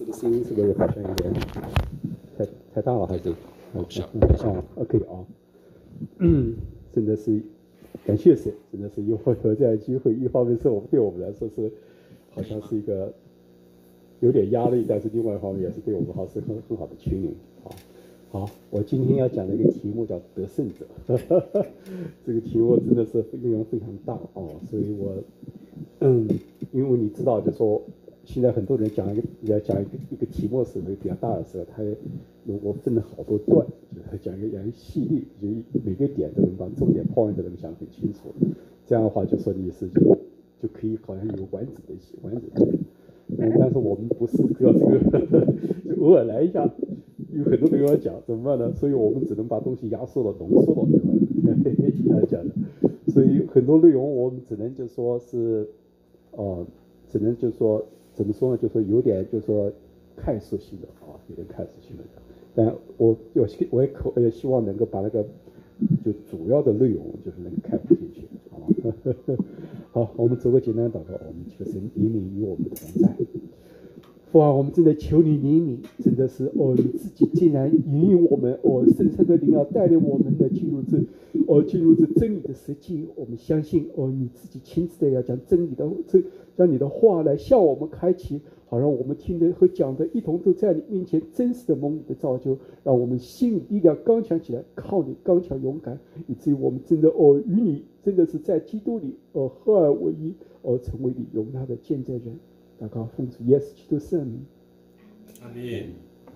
这个声音是不是好像有点太大了，还是？可以啊。真的是感谢神，真的是有这样的机会。一方面是对我们来说是好像是一个有点压力，但是另外一方面也是对我们是很好的驱灵啊。好，我今天要讲的一个题目叫得胜者，这个题目真的是内容非常大哦，所以我因为你知道，就说现在很多人讲一个题目是比较大的时候，他如果分了好多段，就是讲一个系列，就每个点都能把重点 point 都能讲很清楚。这样的话，就说你是就可以好像有完整的。但是我们不是要这个，就偶尔来一下，有很多东西要讲，怎么办呢？所以我们只能把东西压缩了、浓缩了，对吧？来讲的，所以很多内容我们只能就说是，只能就说怎么说呢？就说有点就说概述性的啊，有点概述性的。但我也希望能够把那个就主要的内容就是能概括进去，好吗？好，我们做个简单的祷告，我们求神怜悯与我们同在。父啊，我们真的求你怜悯，真的是你自己竟然引领我们圣圣的灵要带领我们的进入这真理的实际。我们相信你自己亲自的要将将你的话来向我们开启，好让我们听的和讲的一同都在你面前真实的蒙你的造就，让我们心里力量刚强起来，靠你刚强勇敢，以至于我们真的与你真的是在基督里合而为一，成为你荣耀的见证人。祷告奉主耶稣基督圣名， 阿门。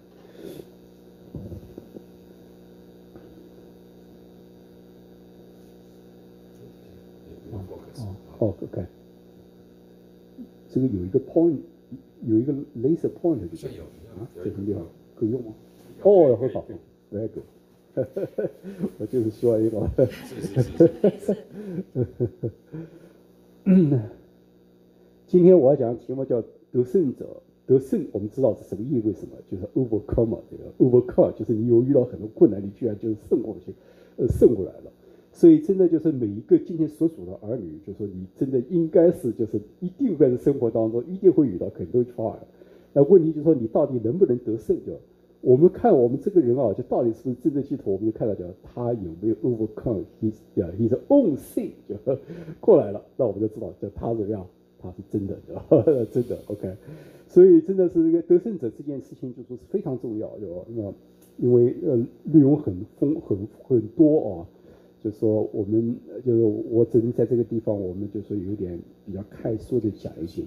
OK， 这个有一个 point， 有一个 laser point， 这什么地方可以用吗？很好 ，very good。我就是需要一个。今天我要讲的题目叫得胜者。得胜，我们知道是什么意味？什么？就是 overcome， 这个 overcome 就是你有遇到很多困难，你居然就是胜过来了。所以真的就是每一个今天所属的儿女，就是说你真的应该是就是一定会在生活当中一定会遇到很多 trial。那问题就是说你到底能不能得胜？就我们看我们这个人啊，就到底是不是真正基督徒，我们就看到叫他有没有 overcome his own sin 就过来了，那我们就知道叫他怎么样。他是真的，真的 OK， 所以真的是这个得胜者这件事情，就是非常重要，因为内容很多啊，就说我们就是我只能在这个地方，我们就说有点比较概述的讲一些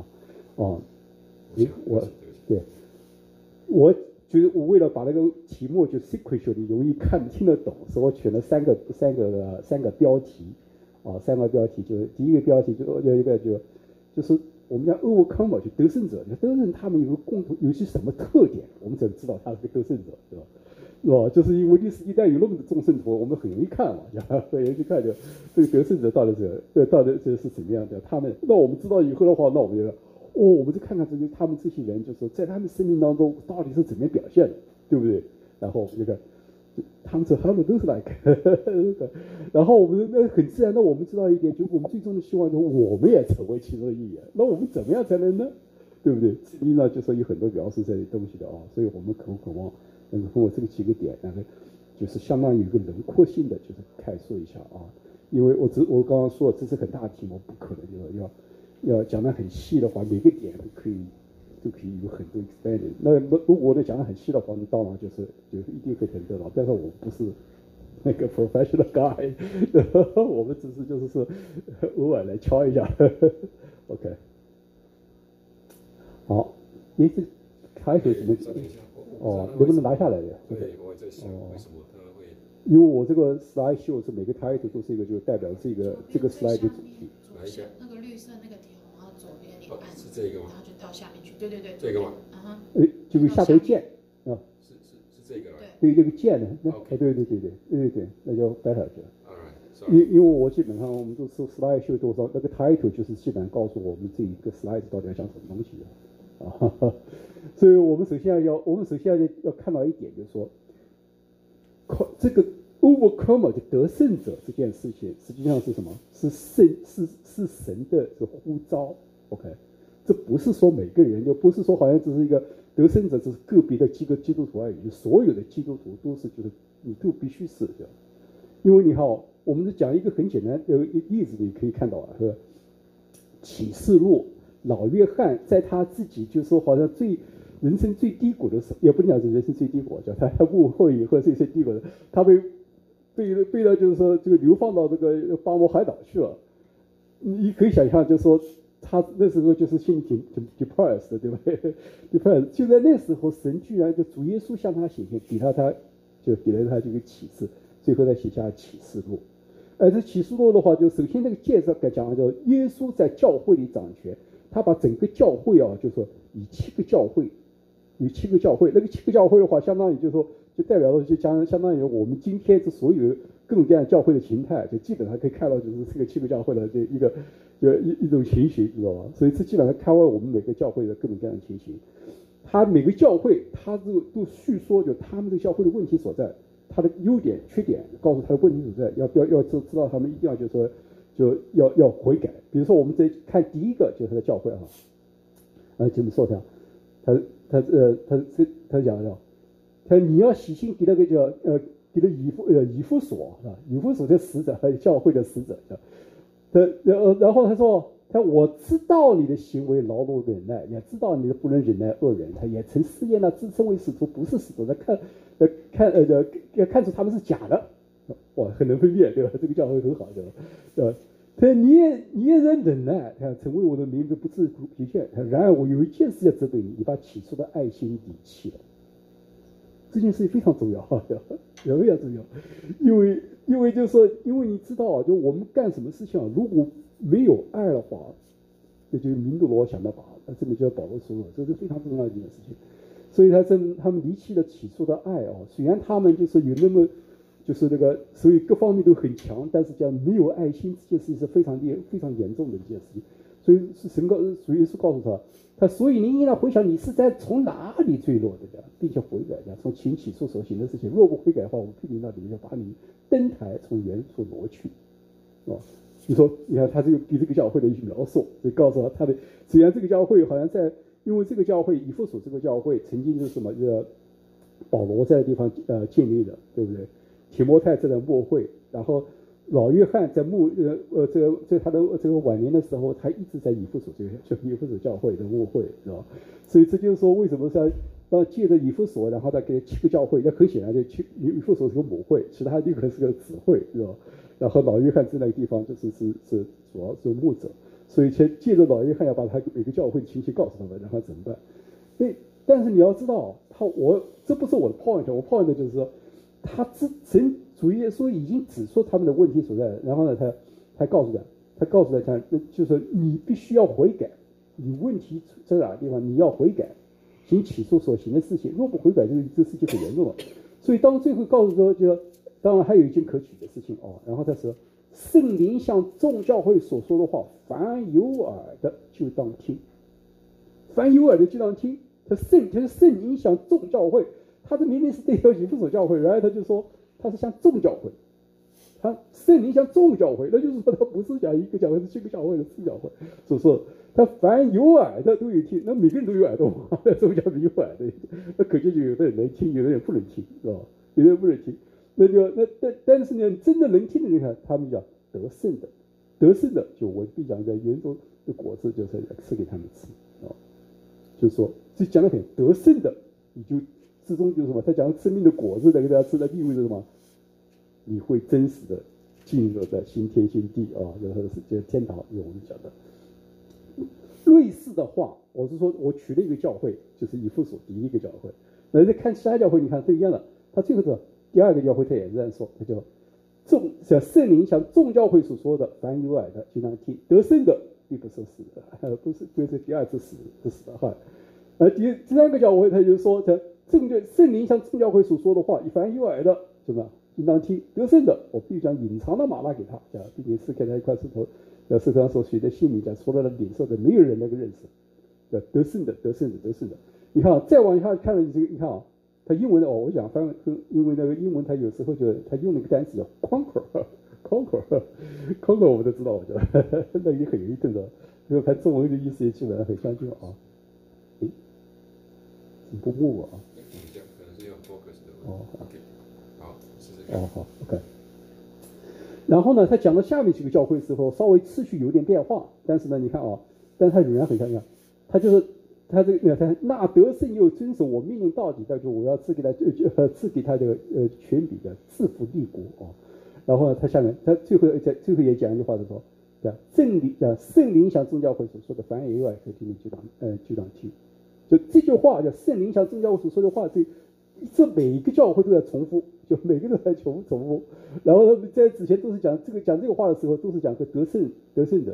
我觉得我为了把那个题目就 sequentially 容易听得懂，所以我选了三个标题3个标题，就是第一个标题就是我们讲 overcome 就得胜者，得胜他们有个共同有些什么特点，我们怎么知道他是个得胜者，对吧？是吧？就是因为历史一代有那么多众圣徒，我们很容易看嘛，很容易看就这个得胜者到底是怎么样的？他们那我们知道以后的话，那我们就我们就看看他们这些人，就是在他们生命当中到底是怎么表现的，对不对？然后我们就看。他们都是 like， 然后我们那很自然的，我们知道一点，就是我们最终的希望就是我们也成为其中的一员。那我们怎么样才能呢？对不对？圣经呢就说有很多描述这些东西的所以我们渴望能够通过这个几个点，然后就是相当于一个轮廓性的，就是概述一下因为我刚刚说这是很大的题目，不可能就是要讲得很细的话，每个点都可以有很多 expanding。那如果我讲得很细的话，那当然就是一定会很热闹。但是我不是那个 professional guy， 我们只是就是偶尔来敲一下。OK， 好，这开始怎么？能不能拿下来的？ 对，我在想为什么他会？ 因为我这个 slide show 是每个 title 都是一个，就代表这个 slide 的主题。 那个绿色那个条，然后左边你按， 是这个吗？ 然后就到下面去。对， 这个吗？ 就是下头键是这个吗？ 对，这个键呢？对，那叫 better 因为我基本上我们都是 slide show 多少，那个 title 就是基本上告诉我们这一个 slide 到底要讲什么东西的所以我们首先要看到一点，就是说，这个 overcomer 就得胜者这件事情，实际上是什么？是神的这个呼召 ，OK， 这不是说每个人，就不是说好像只是一个得胜者，只是个别的几个基督徒而已，所有的基督徒都是就是你都必须是这样。因为你看哦，我们讲一个很简单的例子，你可以看到啊，是启示录老约翰在他自己就说好像人生最低谷的时候，也不能讲是人生最低谷，叫他误会以后这些低谷的，他被了就是说这个流放到这个巴摩海岛去了。你可以想象，就是说他那时候就是心里挺 depressed 的，对吧？depressed 就在那时候，神居然就主耶稣向他显现，给了他这个启示，最后再写下启示录。而这启示录的话，就首先这个介绍该讲的叫耶稣在教会里掌权，他把整个教会啊，就是说以七个教会，那个七个教会的话，相当于就是说就代表了就相当于我们今天这所有各种各样教会的形态，就基本上可以看到就是这个七个教会的这一种情形，知道吧？所以这基本上看完我们每个教会的各种各样的情形。他每个教会，他都叙说就他们这个教会的问题所在，他的优点、缺点，告诉他的问题所在，要知道他们一定要就是说就要悔改。比如说我们再看第一个就是他的教会怎么说他讲的，他你要喜信给那个给了以弗所啊，以弗所的使者，还有教会的使者，然后他说。我知道你的行为劳碌忍耐，也知道你的不能忍耐恶人，他也曾试验了自称为使徒不是使徒的，看出他们是假的，哇，很能分辨，对吧？这个教会很好，对吧？他说你也能忍耐，他成为我的名字不致疲倦。然而我有一件事要责备你，你把起初的爱心离弃了。这件事情非常重要，非常重要，因为就是说，因为你知道啊，就我们干什么事情啊，如果没有爱的话，那就明度罗想到把，这里就保罗说了，这是非常重要的一件事情。所以他们离弃了起初的爱啊，虽然他们就是有那么就是那个，所以各方面都很强，但是讲没有爱心这件事情是非常严重的一件事情。所以是主耶稣告诉他所以你应当回想你是在从哪里坠落的，并且悔改的，从前起初所行的事情，若不悔改的话，我批评到你，要把你登台从原处挪去。你说，你看他这个给这个教会的一些描述，就告诉他的，虽然这个教会好像因为这个教会以弗所这个教会曾经就是什么，保罗在的地方建立的，对不对？提摩太在的牧会，然后老约翰在在他的这个晚年的时候，他一直在以弗所以弗所教会的牧会，是吧？所以这就是说，为什么当借着以弗所，然后他给七个教会，那很显然以弗所是个母会，其他六个是个子会，是吧？然后老约翰在那个地方是主要是牧者，所以借着老约翰要把他每个教会的情形告诉他们，然后怎么办？但是你要知道，这不是我的 point， 我 point 就是说，主耶稣已经指出他们的问题所在，然后呢，他告诉他，就是说你必须要悔改，你问题在哪个地方，你要悔改，行起初所行的事情，若不悔改，这事情很严重了。所以当最后告诉说，当然还有一件可取的事情然后他说，圣灵向众教会所说的话，凡有耳的就当听，凡有耳的就当听。他圣灵向众教会，他这明明是对以弗所教会，然后他就说他是向众教会，他圣灵向众教会，那就是说他不是讲一个教会，是7个教会的4教会，所以说他凡有耳的都有听，那每个人都有耳朵，什么叫有耳的？那可见就有的人能听，有的人不能听，是吧？有的人不能听，但是呢，真的能听的人看，他们讲得胜的，就我必讲在园中的果子，就是吃给他们吃就是说，这讲得很得胜的，你就之中就是什么？他讲生命的果子，给大家吃，的意味着什么？你会真实的进入在新天新地就是天堂，是我们讲的。类似的话，我是说我取了一个教会，就是以弗所第一个教会。那再看其他教会，你看都一样的。他最后的第二个教会，他也是这样说，他叫圣灵像众教会所说的，凡有耳的就当听，得胜的并不是死的，不是第二次死的话。第三个教会，他就说，圣灵像众教会所说的话，凡有耳的，什么应当听，得胜的，我必将隐藏的玛纳给他，并且是给他一块石头，石头上所写的信里讲，除了脸色的，没有人能够认识，得胜的。你看再往下看了这个，你看他英文的我讲翻译，因为那个英文他有时候他用那个单词叫 conquer， 我们都知道，我觉得那也很有意思的， 这个中文的意思也基本上很相近啊。诶，不默我啊。 可能是用 focus 的哦 ，OK， 好，试试看。 哦好 OK。然后呢，他讲到下面几个教会的时候，稍微次序有点变化，但是呢，你看啊，但是他仍然很像样，他就是他这个他那得胜又遵守我命令到底，那就我要赐给他赐给他这个权柄的赐福立国啊。然后呢，他下面他最后也讲一句话的说，对吧？圣灵向宗教会所说的，凡以外可以听你局长听。就这句话叫圣灵向宗教会所说的话，这每一个教会都在重复，就每个都在重复。然后在之前都是讲这个话的时候，都是讲个得胜者。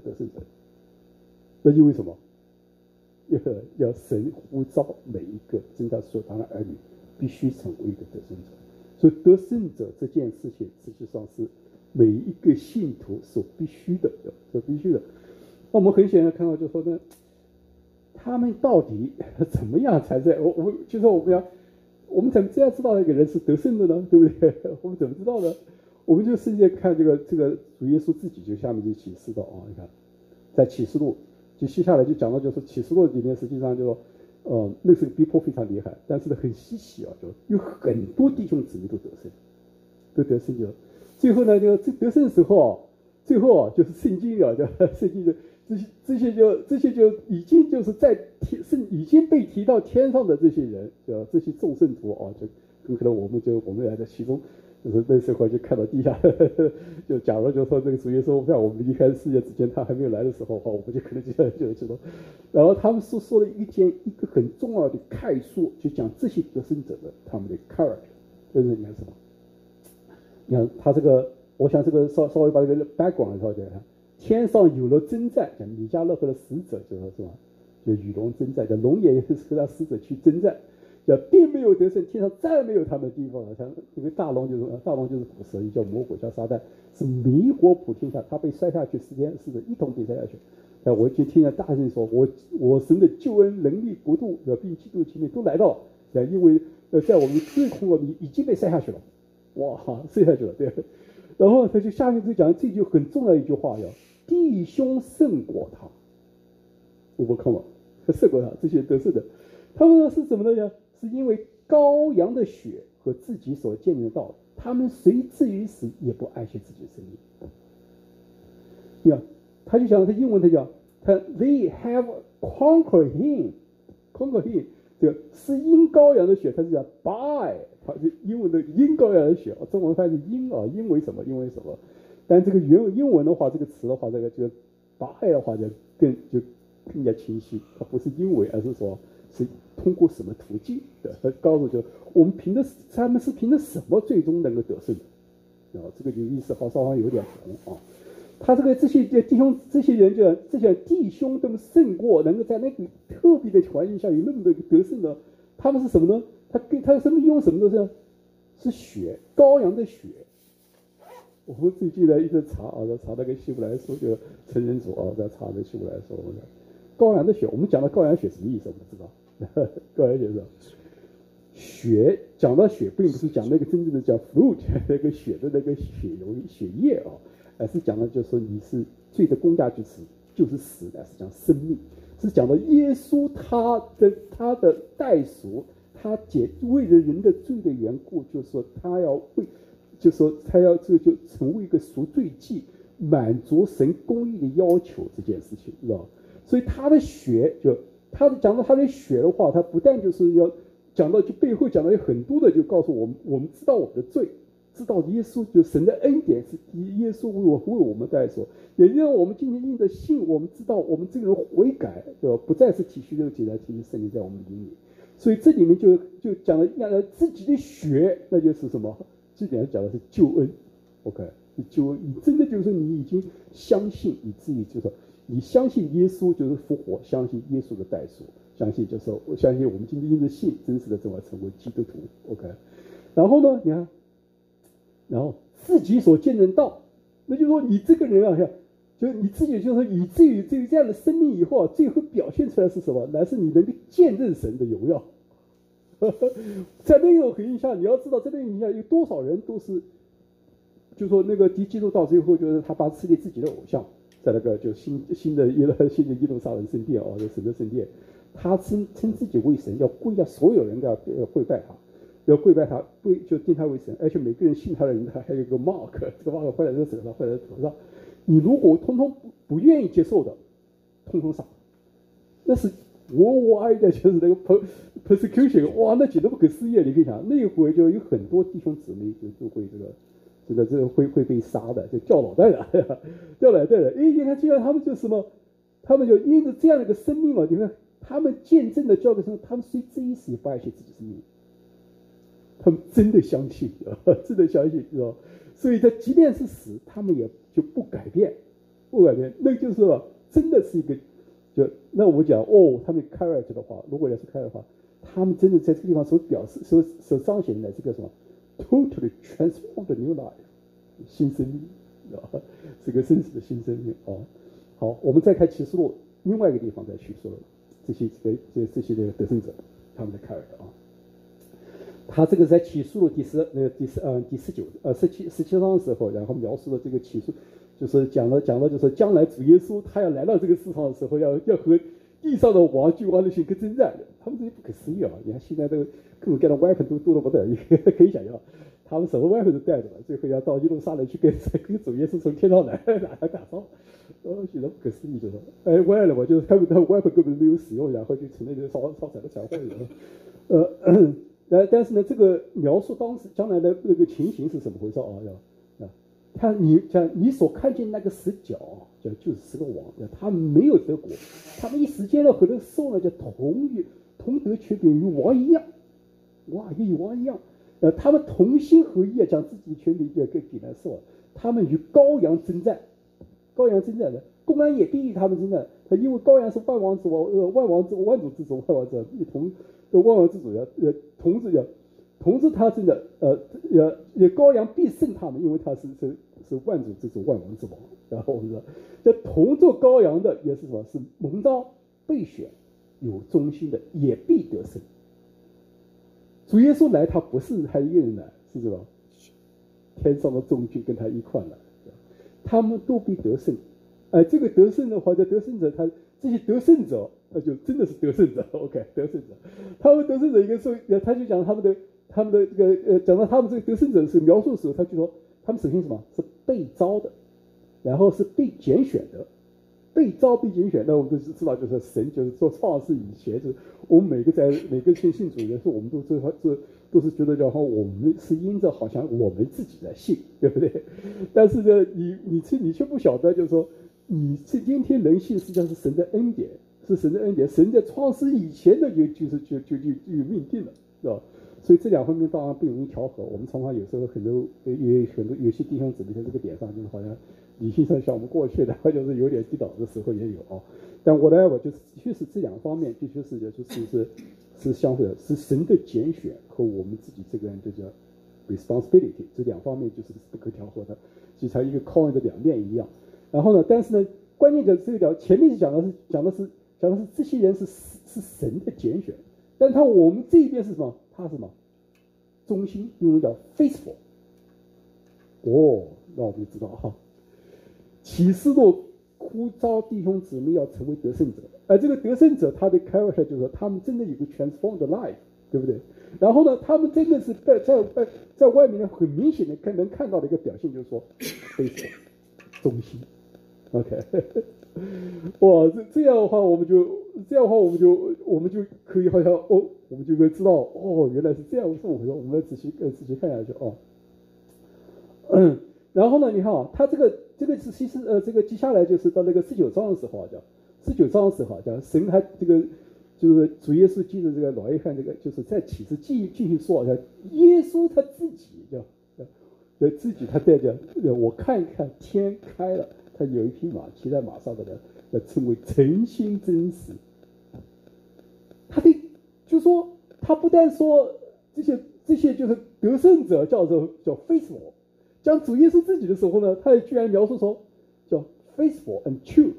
那因为什么？要神呼召每一个真的所当的儿女，必须成为一个得胜者。所以得胜者这件事情，实际上是每一个信徒所必须的。那我们很显然看到，就说呢，他们到底怎么样才在就说我们怎么这样知道一个人是得胜的呢？对不对？我们怎么知道呢？我们就直接看这个主耶稣自己就下面就启示到啊，你看，在启示录就接下来就讲到，就是启示录里面实际上就说，那是逼迫非常厉害，但是呢很稀奇啊，就有很多弟兄姊妹都得胜就最后呢就得胜的时候啊，最后啊就是圣经啊，圣经的这些就已经就是已经被提到天上的这些人，这些众圣徒啊，就很可能我们也在其中，就是那时候就看到地下，就假如就说这个主耶稣在我们离开世界之前他还没有来的时候，我们就可能就知道。然后他们说了一个很重要的概述，就讲这些得胜者的他们的 character， 就是你看什么？你看他这个，我想这个稍微把这个 background 稍微讲一下。天上有了征战，讲米迦勒和的使者就说是吧？就与龙征战，叫龙也是和他使者去征战，叫并没有得胜，天上再没有他们的地方了。像这个大龙就是捕蛇，也叫魔鬼，叫撒旦，是迷惑普天下，他被摔下去，使者一同被摔下去。我就听见大声说，我神的救恩、能力、国度，并基督前面都来到了，因为在我们最恐恶已经被摔下去了，哇，摔下去了，对。然后他就下面就讲这句很重要一句话，要弟兄胜过他，我看了胜过他这些得胜的，他们是怎么的呢？是因为羔羊的血和自己所见证的道，他们谁至于死也不爱惜自己的生命。你看，他就讲他英文他讲they have conquered him， 这个是因羔羊的血，他是讲 by， 他是英文的因羔羊的血，中文翻译是因啊，因为什么？但这个英文的话，这个词的话，这个 by 的话就更加清晰，它不是因为，而是说是通过什么途径的。他告诉就我们他们是凭着什么最终能够得胜的？这个就意思稍微有点同啊。他这些弟兄这些人这些弟兄都胜过，能够在那个特别的环境下有那么多得胜的，他们是什么呢？他什么用什么都是血，羔羊的血。我们最近呢一直查那个希伯来书，就成人组在查这希伯来书，羔羊的血。我们讲到羔羊血什么意思？我们知道，羔羊血是血，讲到血，并不是讲那个真正的叫 fruit 那个血的那个血液啊。而是讲的就是说你是罪的工价就是死，而是讲生命，是讲到耶稣他的代赎，他为了人的罪的缘故，就是说他要就成为一个赎罪祭，满足神公义的要求这件事情，知道吧？所以他的血讲到他的血的话，他不但就是要讲到就背后讲到有很多的，就告诉我们知道我们的罪。知道耶稣就神的恩典是耶稣为我们代赎，也让我们今天因着信，我们知道我们这个人悔改，对吧？不再是体虚肉体来，体现圣灵在我们里面。所以这里面就讲了自己的血，那就是什么？这点讲的是救恩 ，OK， 是救恩。你真的就是你已经相信，以至于就是你相信耶稣就是复活，相信耶稣的代赎，我相信我们今天因着信，真实的这么成为基督徒 ，OK。然后呢，你看。然后自己所见证到，那就是说你这个人啊，就是你自己就是以至于这样的生命以后，最后表现出来是什么？乃是你能够见证神的荣耀。在那种环境下，你要知道，在那个环境下有多少人都是，就说那个敌基督到最后就是他把赐给自己的偶像， 在那个就新的耶路撒冷圣殿哦，这神的圣殿，他称自己为神，要跪下，所有人都要跪拜他，要跪拜他，就定他为神，而且每个人信他的人，他还有一个 mark， 这个 mark 画在这手上，画在头上。你如果通通不愿意接受的，通通杀，那是worldwide的，就是那个 persecution， 哇，那简直不可思议！你可以想，那一回就有很多弟兄姊妹就会这个。真的这会被杀的，就掉脑袋的，掉脑袋的。哎，你看，既然他们就什么，他们就因着这样的一个生命嘛，你看他们见证的教给什么？他们虽这一死也不爱惜自己生命，他们真的相信，真的相信，知道？所以他即便是死，他们也就不改变，不改变。那就是说，真的是一个，就那我们讲哦，他们 character 的话，如果要是 character 的话，他们真的在这个地方所表示、所彰显的这个什么？ Totally transformed new life， 新生命，是个真实的新生命哦。好，我们再看启示录另外一个地方再叙述了这些的得胜者他们的 character 啊。他这个在启示录第17章的时候，然后描述了这个启示，就是讲了就是将来主耶稣他要来到这个世上的时候，要和地上的王君王的行个征战，他们这些不可思议啊！你看现在这个各种各样的 weapon 都多得不得了，可以想象，他们什么 weapon 都带着了，最后要到耶路撒冷去跟主耶稣从天上来打仗，觉得不可思议，就是哎歪了嘛，就是他们 weapon 根本没有使用，然后就成了这个烧柴的强化人。但是呢，这个描述当时将来的那个情形是怎么回事啊？你所看见那个10角，就是10个王，他们没有得国，他们一时间呢和那个兽呢就同得权柄与王一样，哇，与王一样，他们同心合意将自己的权柄给了兽，他们与羔羊征战的，公安也必与他们征战，因为羔羊是万王之王，万主之主，万王之一同万王之主同志他真的羔羊必胜他们，因为他是万主之主，万王之王。然后我们说，这同做羔羊的也是什么？是蒙召备选有忠心的，也必得胜。主耶稣来，他不是他一个人来，是什么？天上的众军跟他一块来，他们都必得胜。这个得胜的话，这得胜者这些得胜者，就真的是得胜者。OK， 得胜者，他们得胜者一个时候，他就讲他们的这个讲到他们这个得胜者是描述的时候，他就说他们首先什么是被招的，然后是被拣选的，被招被拣选。那我们都知道，就是神就是做创世以前，就是我们每个信主的人，我们都是觉得叫我们是因着好像我们自己在信，对不对？但是呢，你却不晓得，就是说你是今天能信，实际上是神的恩典，是神的恩典。神在创世以前的就命定了，是吧？所以这两方面当然不容易调和。我们常常有时候有些弟兄姊妹在这个点上，就是好像理性上像我们过去的，就是有点跌倒的时候也有啊。但whatever，就是确实这两方面必须是相互的，是神的拣选和我们自己这个人就叫 responsibility， 这两方面就是不可调和的，就像一个 coin 的两面一样。然后呢，但是呢，关键的这个前面是讲的是这些人是神的拣选，但我们这一边是什么？他是什么？忠心，英文叫 faithful。哦，那我们就知道哈，启示录呼召弟兄姊妹要成为得胜者，而这个得胜者他的 character 就是说他们真的有个 transformed life， 对不对？然后呢，他们真的是在外面呢很明显的能看到的一个表现，就是说 faithful， 忠心。OK， 哇，这样的话我们就可以好像我们就会知道原来是这样，是我们要仔细看下去然后呢，你看他这个是其实这个接下来就是到那个19章的时候讲神他这个就是主耶稣记着这个老约翰这个就是在启示继续说耶稣他自己他带着我看天开了。他有一匹马骑在马上的人，称为诚心真实。就说他不但说这些就是得胜者叫 faithful， 讲主耶稣自己的时候呢，他也居然描述说叫 faithful and true。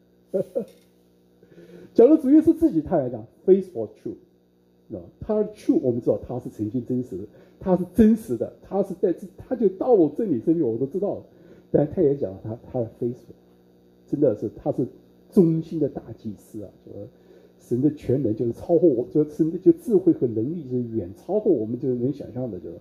讲到主耶稣自己，他也讲 faithful true。他 true， 我们知道他是诚心真实的，他是真实的，他就道路真理生命，我都知道了。但他也讲他的 faithful， 真的是他是忠心的大祭司啊，就是神的全能就是超乎我，就神的就智慧和能力是远超过我们就能想象的，就是，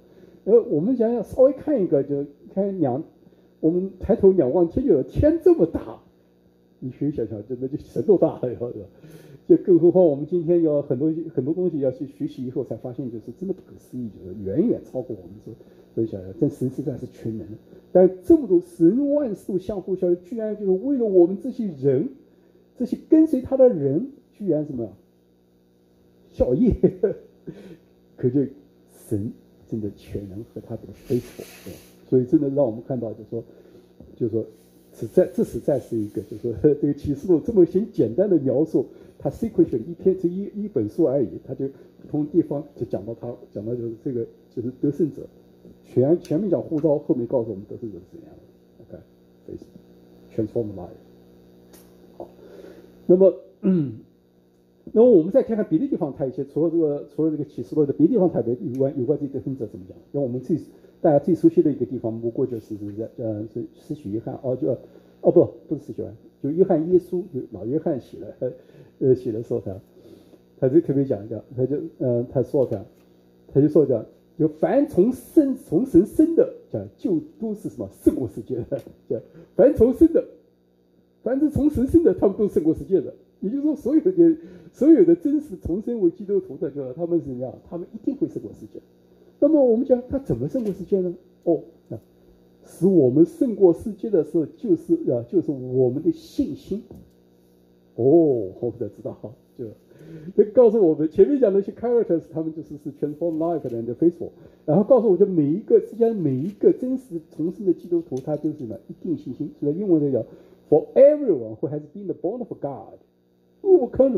我们想想稍微看一个，就看我们抬头仰望天，就有天这么大，你可以想象，真的就神多大了，就更何况我们今天要很多东西要去学习以后才发现，就是真的不可思议，就是远远超过我们所想象。但神实在是全能的，但这么多神万事相互效力，居然就是为了我们这些人，这些跟随他的人，居然什么效业，可见神真的全能和他的faithful，所以真的让我们看到，就是说。这实在是一个，就是说这个启示录这么简单的描述，它 sequential 一本书而已，它就不同地方就讲到就是这个就是得胜者，前面讲呼召，后面告诉我们得胜者是怎样的 ，OK，transform life。好，那么我们再看看别的地方，它一些除了这个启示录的别的地方，它有关这得胜者怎么讲？因为我们大家最熟悉的一个地方，不过就是是施洗约翰不是施洗约翰，就约翰耶稣，就老约翰写的时候他就特别讲一下，他就说讲，就凡从神生的，讲就都是什么胜过世界的，讲凡是从神生的，他们都胜过世界的。也就是说，所有的真实重生为基督徒的，就是他们是怎么样？他们一定会胜过世界。那么我们讲他怎么胜过世界呢？使我们胜过世界的时候，就是我们的信心。我们才知道，就告诉我们前面讲的那些 characters， 他们就是transform life and faithful， 然后告诉我们每一个真实重生的基督徒，他就是什么一定信心。所以英文的叫 For everyone who has been born of God, overcome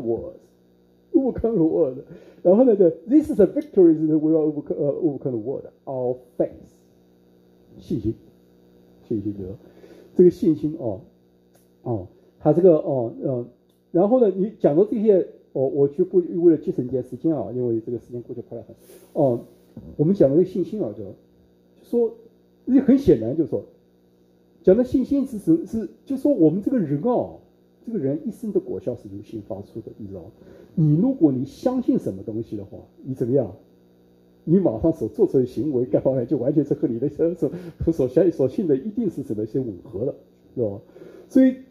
the world。然后呢 ，This is a victory that we will overcome the world. Our faith， 信心就是这个信心他这个然后呢，你讲到这些我就不为了节省点时间啊，因为这个时间过去快得很我们讲的这个信心就说很显然，就是说讲的信心是就说我们这个人一生的果效是由心发出的，你知道吗？如果你相信什么东西的话，你怎么样？你马上所做出的行为，各方面就完全是和你的所信的一定是什么些吻合的，知道吗？所以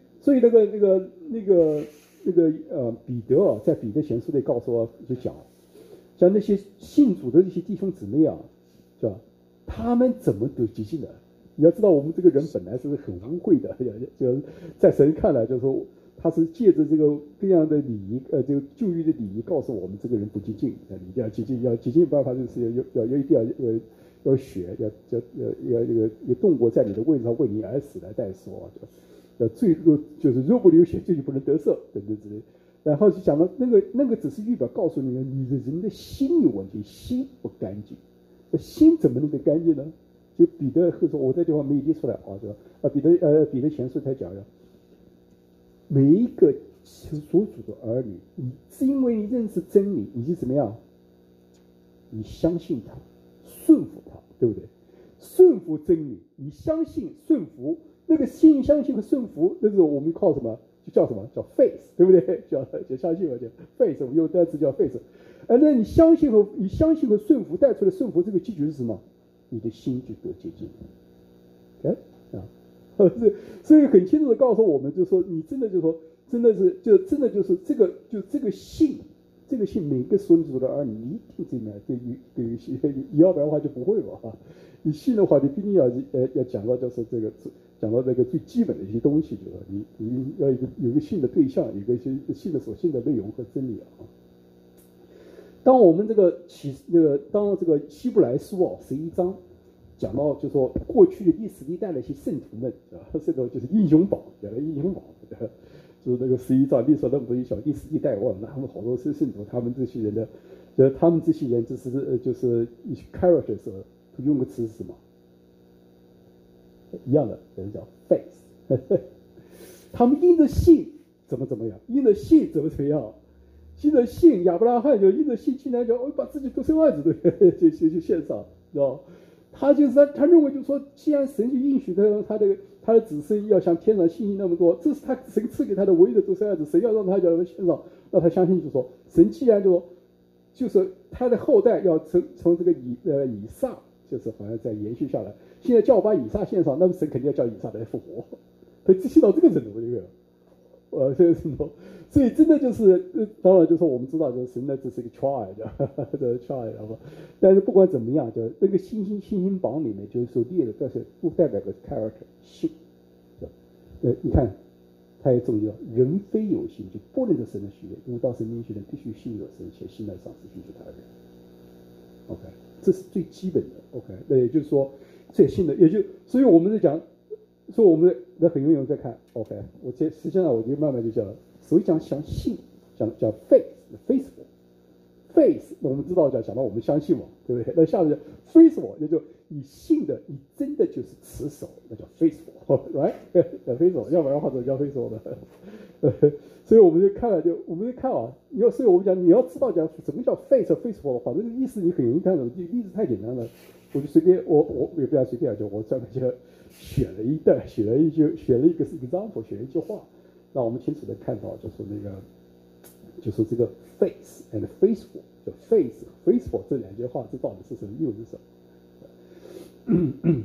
彼得在彼得前书里告诉我，就讲那些信主的这些弟兄姊妹是吧？他们怎么得洁净的？你要知道，我们这个人本来是很污秽的，就在神看来，就是说他是借着这个各样的礼仪，这个旧约的礼仪，告诉我们这个人不洁净，你一定要洁净，洁净办法就是一定要血，要动过在你的位置上为你而死来代说，最就是若不流血，就不能得赦等等之类。然后就讲到那个只是预表，告诉你的人的心有问题，心不干净，心怎么能够干净呢？就彼得后说，我这地方没有列出来对吧？彼得前书才讲的，每一个所主的儿女，你是因为你认识真理，你是怎么样？你相信他，顺服他，对不对？顺服真理，你相信顺服。那个相信和顺服，那是我们靠什么？就叫什么？叫 faith， 对不对？叫相信，叫 faith， 我们用单词叫 faith。那你相信和顺服带出来顺服，这个基础是什么？你的心就得洁净。所以很清楚的告诉我们，就是说，你真的就是这个信，每个属主的儿女一定这么样，你要不然的话就不会吧？你信的话，你必定要讲到就是讲到这个最基本的一些东西，就是你要有一个信的对象，有一个信的所信的内容和真理当我们当这个希伯来书11章讲到，就是说过去的历史历代的一些圣徒们这个就是英雄榜，就是那个11章列出那么多历史历代，他们好多是圣徒，他们这些人就是一些 characters， 用个词是什么？一样的，人叫 faith。他们因着信怎么样？因着信怎么样？因着信，亚伯拉罕就因着信，竟然叫把自己独生儿子就献上，知道？ 他就是他认为就是说，既然神就应许他的子孙要像天上星星那么多，这是他神赐给他的唯一的独生儿子，神要让他叫献上，让他相信就是说，神既然就是他的后代要从这个以撒，就是好像在延续下来，现在叫我把以撒献上，那么神肯定要叫以撒来复活，他信到这个程度这个。这个程度，所以真的就是，当然就是说我们知道，就是神呢，这是一个 child， 的 child， 但是不管怎么样，就那个星星榜里面就是所列的，这是不代表个 character 性，你看，他也重要，人非有信就不能得神的喜悦，因为到神面前人必须信有神，且信赖上司信是他人。OK， 这是最基本的。OK， 那也就是说，这信的，所以我们在讲。所以我们很永远在看 ，OK， 实际上我就慢慢就讲，所以讲信，讲 faith， 那我们知道讲到我们相信嘛，对不对？那下面 faithful， 也就你信的，你真的就是持守，那叫 faithful，right？ faithful， 要不然或者叫 faithful 的。所以我们就看啊，所以我们讲你要知道讲什么叫 faithful 的话，这个意思你很容易看懂，例子太简单了，我就随便我也不要随便就我专门就。选了一个 example， 选了一句话，让我们清楚的看到，就是这个 faith and faithful， 就 faithful 这两句话，这到底是什么又是什么？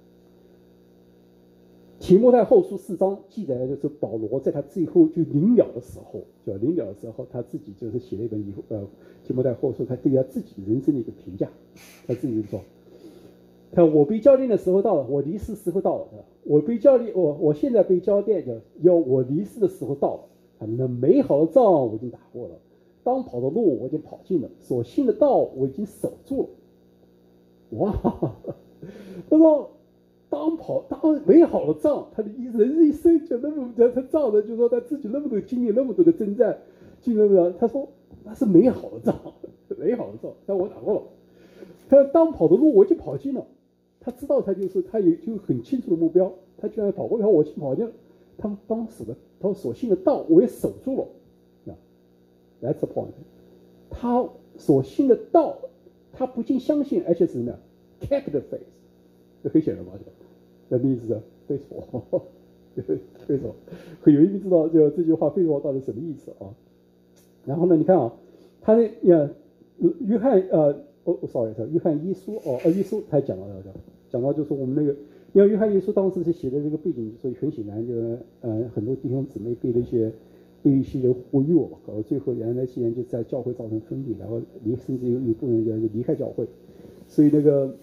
提摩太后书4章记载的就是保罗在他最后就临了的时候，他自己就是写了一本提摩太后书，他对他自己人生的一个评价，他自己说。看我被交奠的时候到了，我离世时候到了。我现在被交奠的，要我离世的时候到了。那美好的仗我已经打过了，当跑的路我已经跑尽了，所信的道我已经守住了。哇！他说当美好的仗，他的人一生就那么他仗的，就说他自己那么多经历那么多的征战，他说那是美好的仗，但我打过了。他当跑的路我已经跑尽了。他知道他也就很清楚的目标，他居然跑过来，我去跑掉，他所信的道我也守住了。That's the point。他所信的道，他不仅相信，而且是什么 ？kept the faith， 这很显然嘛，那意思是 faithful， faithful。有一个知道这句话 faithful 到底什么意思啊？然后呢，你看啊，他的约翰约翰一书一书他讲到就是我们那个，因为约翰一书当时是写的这个背景，所以很显然很多弟兄姊妹被一些人忽悠，搞到最后那些人就在教会造成分裂，然后甚至有一部分人就离开教会，所以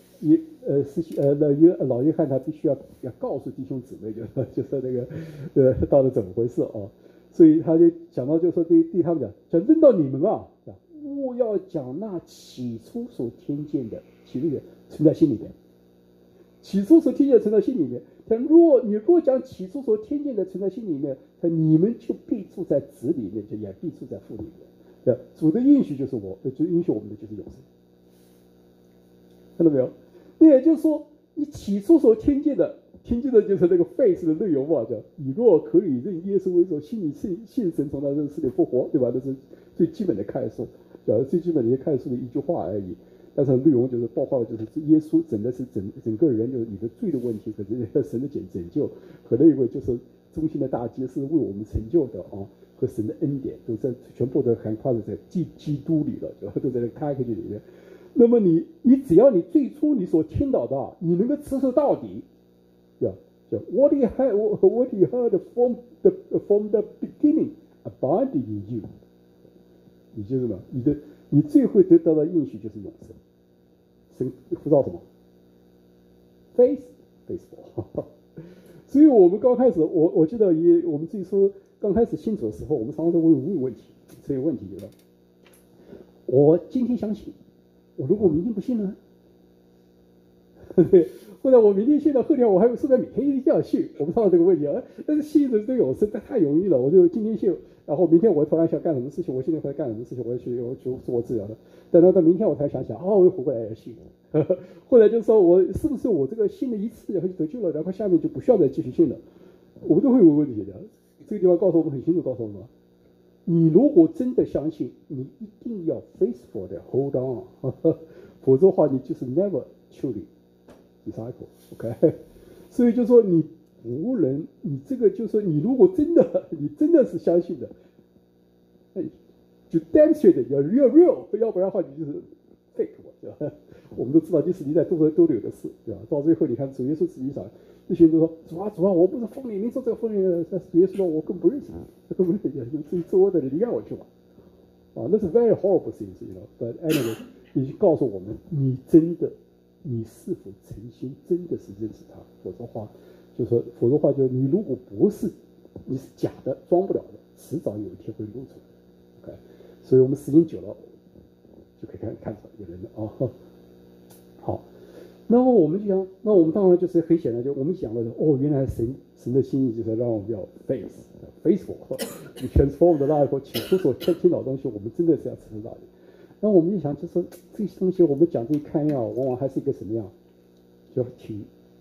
老约翰他必须要告诉弟兄姊妹，就是那个到底怎么回事啊？所以他就讲到，就说对他们讲论到你们啊，勿要讲那起初所听见的，存在心里面。起初所听见的存在心里面，你若讲起初所听见的存在心里面，你们就必住在子里面，就也必住在父里面。主的应许就是就应许我们的就是永生，看到没有？那也就是说，你起初所听见的就是那个 faith 的内容嘛，叫你若可以认耶稣为主，心里信神从他这个死里复活，对吧？这是最基本的概述，最基本的一些概述的一句话而已。但是内容就是包括就是耶稣整个人就是你的罪的问题和神的拯救，和那一位就是中心的大祭司为我们成就的啊，和神的恩典都在全部都涵盖在基督里了，都在这个 package 里面。那么你只要你最初你所听到的，你能够持守到底，what you heard from the beginning abiding in you， 你就是什么？你最会得到的应许就是永生。神呼召什么 ？faithful。所以我们刚开始，我记得我们最初刚开始信主的时候，我们常常都会问问题，这个问题就是：我今天相信，我如果明天不信呢？对，或者我明天信了，后天我还是在每天一定要信。我们常常这个问题啊，但是信的这个永生太容易了，我就今天信，然后明天我突然想干什么事情，我现在回来干什么事情，我要去自我治疗的。等到明天我才想起来，我又回过来要信。后来就说我是不是我这个信了一次然后就得救了，然后下面就不需要再继续信了？我们都会有问题的。这个地方告诉我们很清楚，告诉我们，你如果真的相信，你一定要 faithful 的 hold on， 否则的话你就是 never truly disciple，OK，所以就说你不能，你这个就说你如果真的是相信的，那就 demonstrate 要 real，要不然的话你就是 fake 嘛，对吧？我们都知道历史历代都有的事，对吧？到最后你看主耶稣自己讲，这些人都说主啊，我不是疯灵，你说这个疯灵，主耶稣说我更不认识你，根本不认识你，自己做我的，你离开我去吧。啊，那是 very horrible things，but anyway， 你告诉我们，你是否诚心真的是认识他？否则话就你如果不是，你是假的，装不了的，迟早有一天会露出来。OK， 所以我们时间久了就可以看出来有人了啊。好，那么我们就讲，那我们当然就是很显然就我们讲了哦，原来神的心意就是让我们要 faithful， 你 transform the life， 起初所听到的东西，我们真的是要承认到的。那我们就想，就是这些东西，我们讲这一看呀，往往还是一个什么样，就挺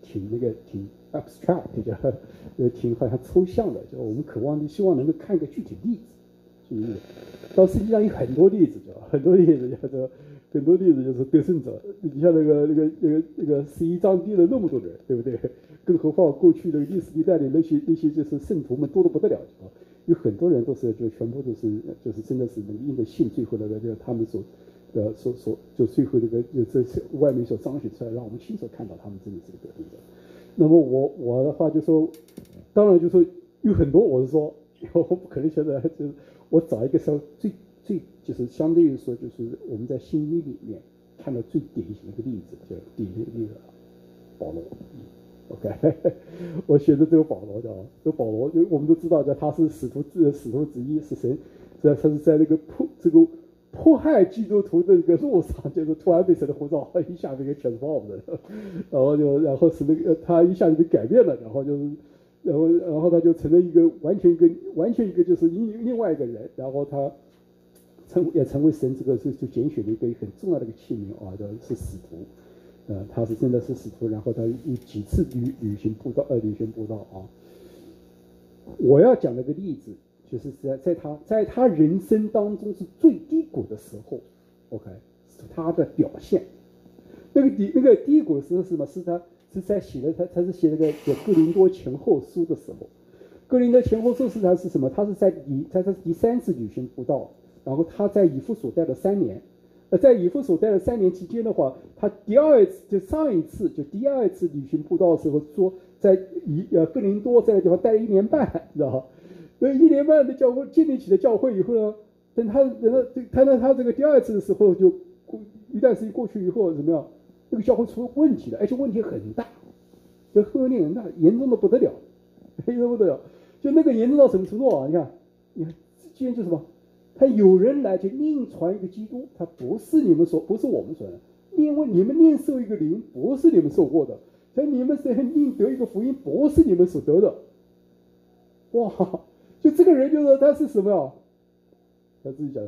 abstract， 就挺好像抽象的，就我们渴望希望能够看一个具体例子，但实际上有很多例子，很多例子就是得胜者。你像那个11章敌了那么多人，对不对？更何况过去的历史历代里那些就是圣徒们多得不得了啊！有很多人都是就全部都是就是真的是能因着信，最后那个就他们所就最后这个这外面所彰显出来，让我们亲手看到他们真的是个得胜者。那么我的话就说，当然就说有很多，我是说我不可能现在就是我找一个稍最就是相对于说就是我们在新约里面看到最典型的一个例子，就典型的例子保罗。OK， 我选择这个保罗叫这个保罗，因为我们都知道，他是使徒之一，是神，他是在那个迫害基督徒的这个路上，就是突然被神的呼召一下就给 transform 的，然后是那个他一下就被改变了，然后他就成了一个完全一个就是另外一个人，然后他也成为神这个就拣选的一个很重要的一个器皿啊，是使徒。他是真的是使徒，然后他有几次旅行布道啊。我要讲的一个例子，就是在他人生当中是最低谷的时候 ，OK， 是他的表现。那个低谷的时候是什么？是他写那个哥林多前后书的时候。哥林多前后书是什么？他是在第3次旅行布道，然后他在以弗所待了3年。在以弗所待了3年期间的话，他第二次旅行布道的时候，说在哥林多这个地方待了1年半，知道吧？那1年半的教会建立起了教会以后呢，等他这个第二次的时候，就一段时间过去以后怎么样？这个教会出了问题了，而且问题很大，这恶劣很大，严重的不得了，就那个严重到什么程度啊？你看，今天就什么？他有人来就另传一个基督，他不是我们说的，因为你们另受一个灵，不是你们受过的，所以你们是另得一个福音，不是你们所得的。哇，就这个人就是他是什么呀？他自己讲的，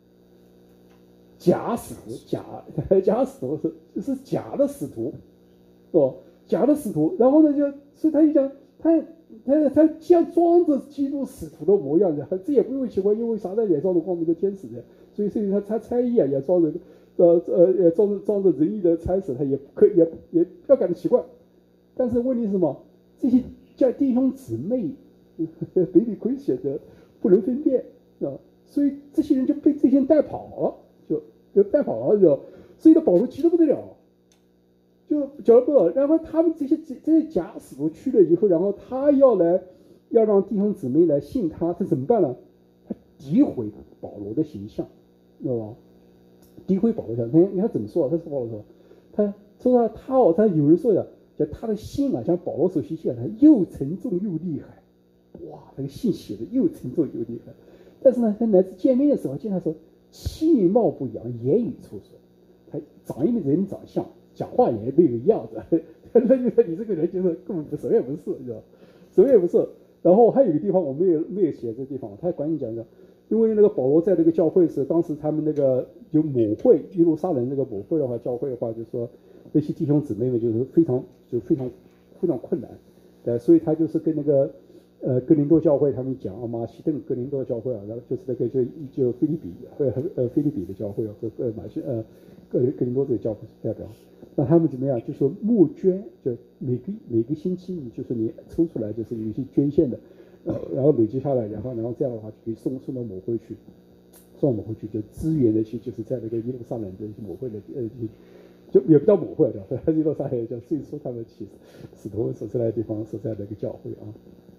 假使徒是假的使徒，假的使徒。然后呢，所以他就讲他像装着基督使徒的模样的，这也不用奇怪，因为撒旦也装着光明的天使的，所以他差役啊也装着也装着仁义的差使，他也不要感到奇怪。但是问题是什么？这些叫弟兄姊妹baby Christian 的不能分辨啊，所以这些人就被这些人带跑了，就带跑了，所以呢，保罗急得不得了。就讲不了，然后他们这些假使徒去了以后，然后他要让弟兄姊妹来信他，这怎么办呢？他诋毁保罗的形象，知道吧？诋毁保罗形象，你看怎么说？他说保罗说，他有人说的，叫他的信啊，像保罗所写信啊，他又沉重又厉害，哇，那个信写的又沉重又厉害。但是呢，他来见面的时候，见他说气貌不扬，言语粗俗，他长一个人长相。讲话也没有样子，那就说你这个人就是根本什么也不是，知道什么也不是。然后还有一个地方我没有写这个地方，他管你讲的，因为那个保罗在那个教会时，当时他们那个有母会，耶路撒冷那个母会的话，教会的话，就是说那些弟兄姊妹们就是非常困难，所以他就是跟那个哥林多教会他们讲啊，马其顿哥林多教会啊，然后就是那个就菲利比菲利比的教会啊和哥林多这个教会代表，那他们怎么样？就说募捐，就每个星期你就是你抽出来就是有一些捐献的，然后累积下来，然后这样的话就可以送到某会去，送到某会去就支援那些就是在那个耶路撒冷的一些某会的就也不叫母会，对吧？耶路撒冷也叫最初他们使徒所在的地方所在的一个教会啊。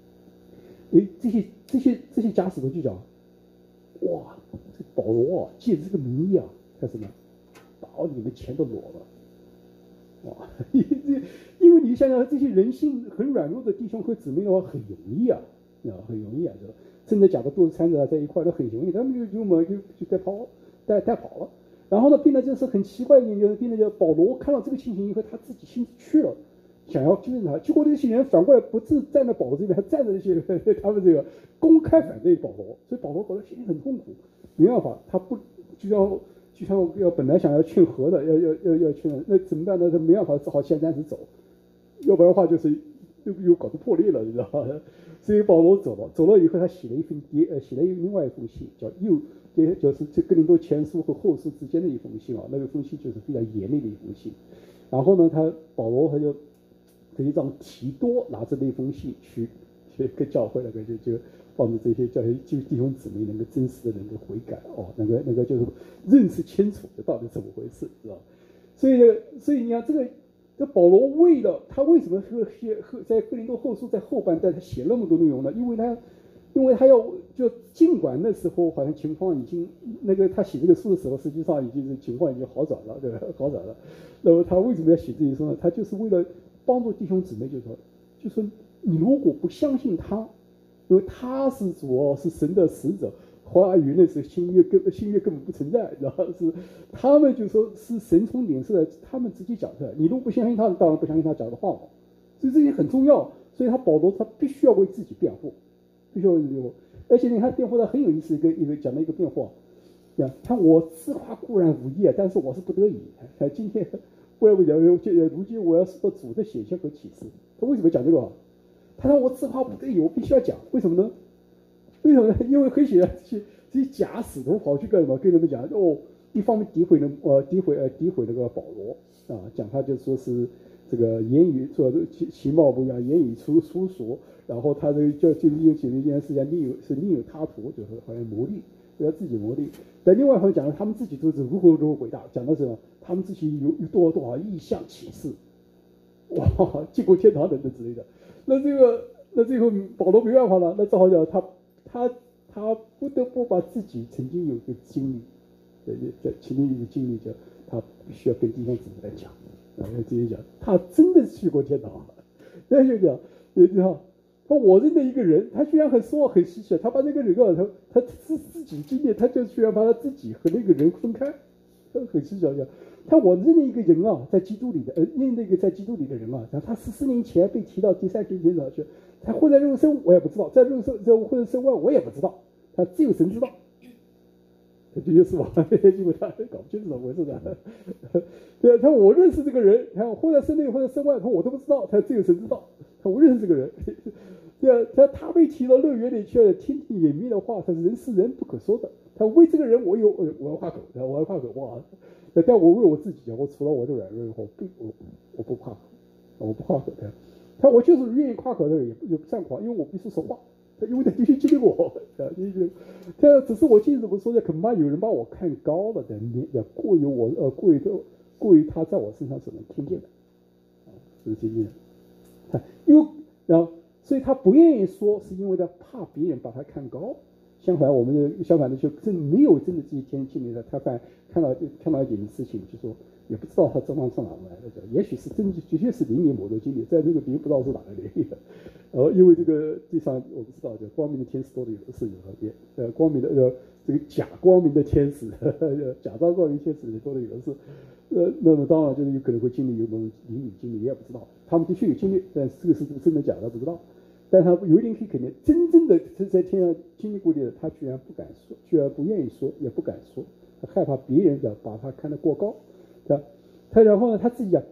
这些假使徒就讲，哇，这保罗啊，借着这个名义啊，干什么？把你们钱都裸了，哇！因为你想想，这些人性很软弱的弟兄和姊妹的话，很容易啊，很容易啊，就真的假的都是掺杂在一块都很容易，他们就带跑了。然后呢，并且就是很奇怪一点，就是并且就保罗看到这个情形以后，他自己亲自去了。想要纠正他，结果这些人反过来不是站在保罗这边，还站在那些他们这个公开反对保罗，所以保罗搞得心里很痛苦，没办法，他不就像要本来想要劝和的，要劝，那怎么办呢？他没办法，只好先暂时走，要不然的话就是又搞得破裂了，你知道吧？所以保罗走了以后，他写了另外一封信，就是这哥林多前书和后书之间的一封信啊，那个封信就是非常严厉的一封信。然后呢，保罗他就让提多拿着那封信去跟教会那个就帮助这些弟兄姊妹能够真实的能够悔改哦，那个就是认识清楚这到底怎么回事，知道吧？所以你看这保罗为什么在哥林多后书在后半段他写那么多内容呢？因为他要就尽管那时候好像情况已经他写这个书的时候，实际上已经是情况已经好转了，对吧？好转了。那么他为什么要写这些书呢？他就是为了帮助弟兄姊妹，就说你如果不相信他，因为他是主，是神的使者，话语那时候新约根本不存在，然后是他们就说是神从脸色的，他们直接讲出来。你如果不相信他，当然不相信他讲的话嘛。所以这些很重要，所以保罗他必须要为自己辩护，必须要为自己辩护。而且你看辩护的很有意思，一个讲的一个辩护，他我自夸固然无益，但是我是不得已。今天如今我要受到主的显现和启示。他为什么讲这个？他说我自夸不得已，我必须要讲。为什么呢？因为很显然这些假使徒跑去干什么？跟他们讲一方面诋毁那个保罗啊，讲他就说是这个言语说其貌不扬，言语粗俗，然后他就用起了一件事情，另有他图，就是好像牟利，为了自己牟利。但另外一方面讲了他们自己都是如何伟大，讲的是他们自己有多少异象启示，哇，进过天堂等等之类的。那最后保罗没办法了，那只好讲他不得不把自己曾经有一个经历，曾经有一个经历，他必须要跟弟兄姊妹来讲，然后直接讲他真的去过天堂，那就讲我认得一个人，他虽然说很稀奇，他把那个人他是自己经历，他就居然把他自己和那个人分开，很稀奇讲。我认识一个人啊，在基督里的，那个在基督里的人啊，他14年前被提到第三天天上去，他或者肉身我也不知道，在肉身或者身外我也不知道，他只有神知道。这就是我，结果他搞不清楚怎么回事的。对，他说我认识这个人，或者身内或者身外，我都不知道，他只有神知道。我认识这个人。对啊，他被提到乐园里去了，听听隐秘的话，他人是人不可说的。他为这个人我要夸口，哇！但我为我自己讲，我除了我的软弱以后，我不夸口，我不夸口的。我就是愿意夸口的，也不善夸，因为我必须说话。因为他必须经历我，只是我记怎么说呢？恐怕有人把我看高了的，过于他在我身上所能听见的，是听见的。所以他不愿意说，是因为他怕别人把他看高。相反的就没有真的这些天经历的，他看到一点事情，就说也不知道他这方从哪来的，也许是真的确是灵里某种经历，在那个别人不知道是哪来的。因为这个地上我不知道，就光明的天使多的是有和别，光明的这个假光明的天使，假装光明天使多的有的是。那么当然就是有可能会经历有某种灵里经历，也不知道。他们的确有经历，但这个是真的假的不知道。但他有一点可以肯定，真正的在天上经历过的，他居然不敢说，居然不愿意说，也不敢说，他害怕别人把他看得过高，他然后呢，他自己又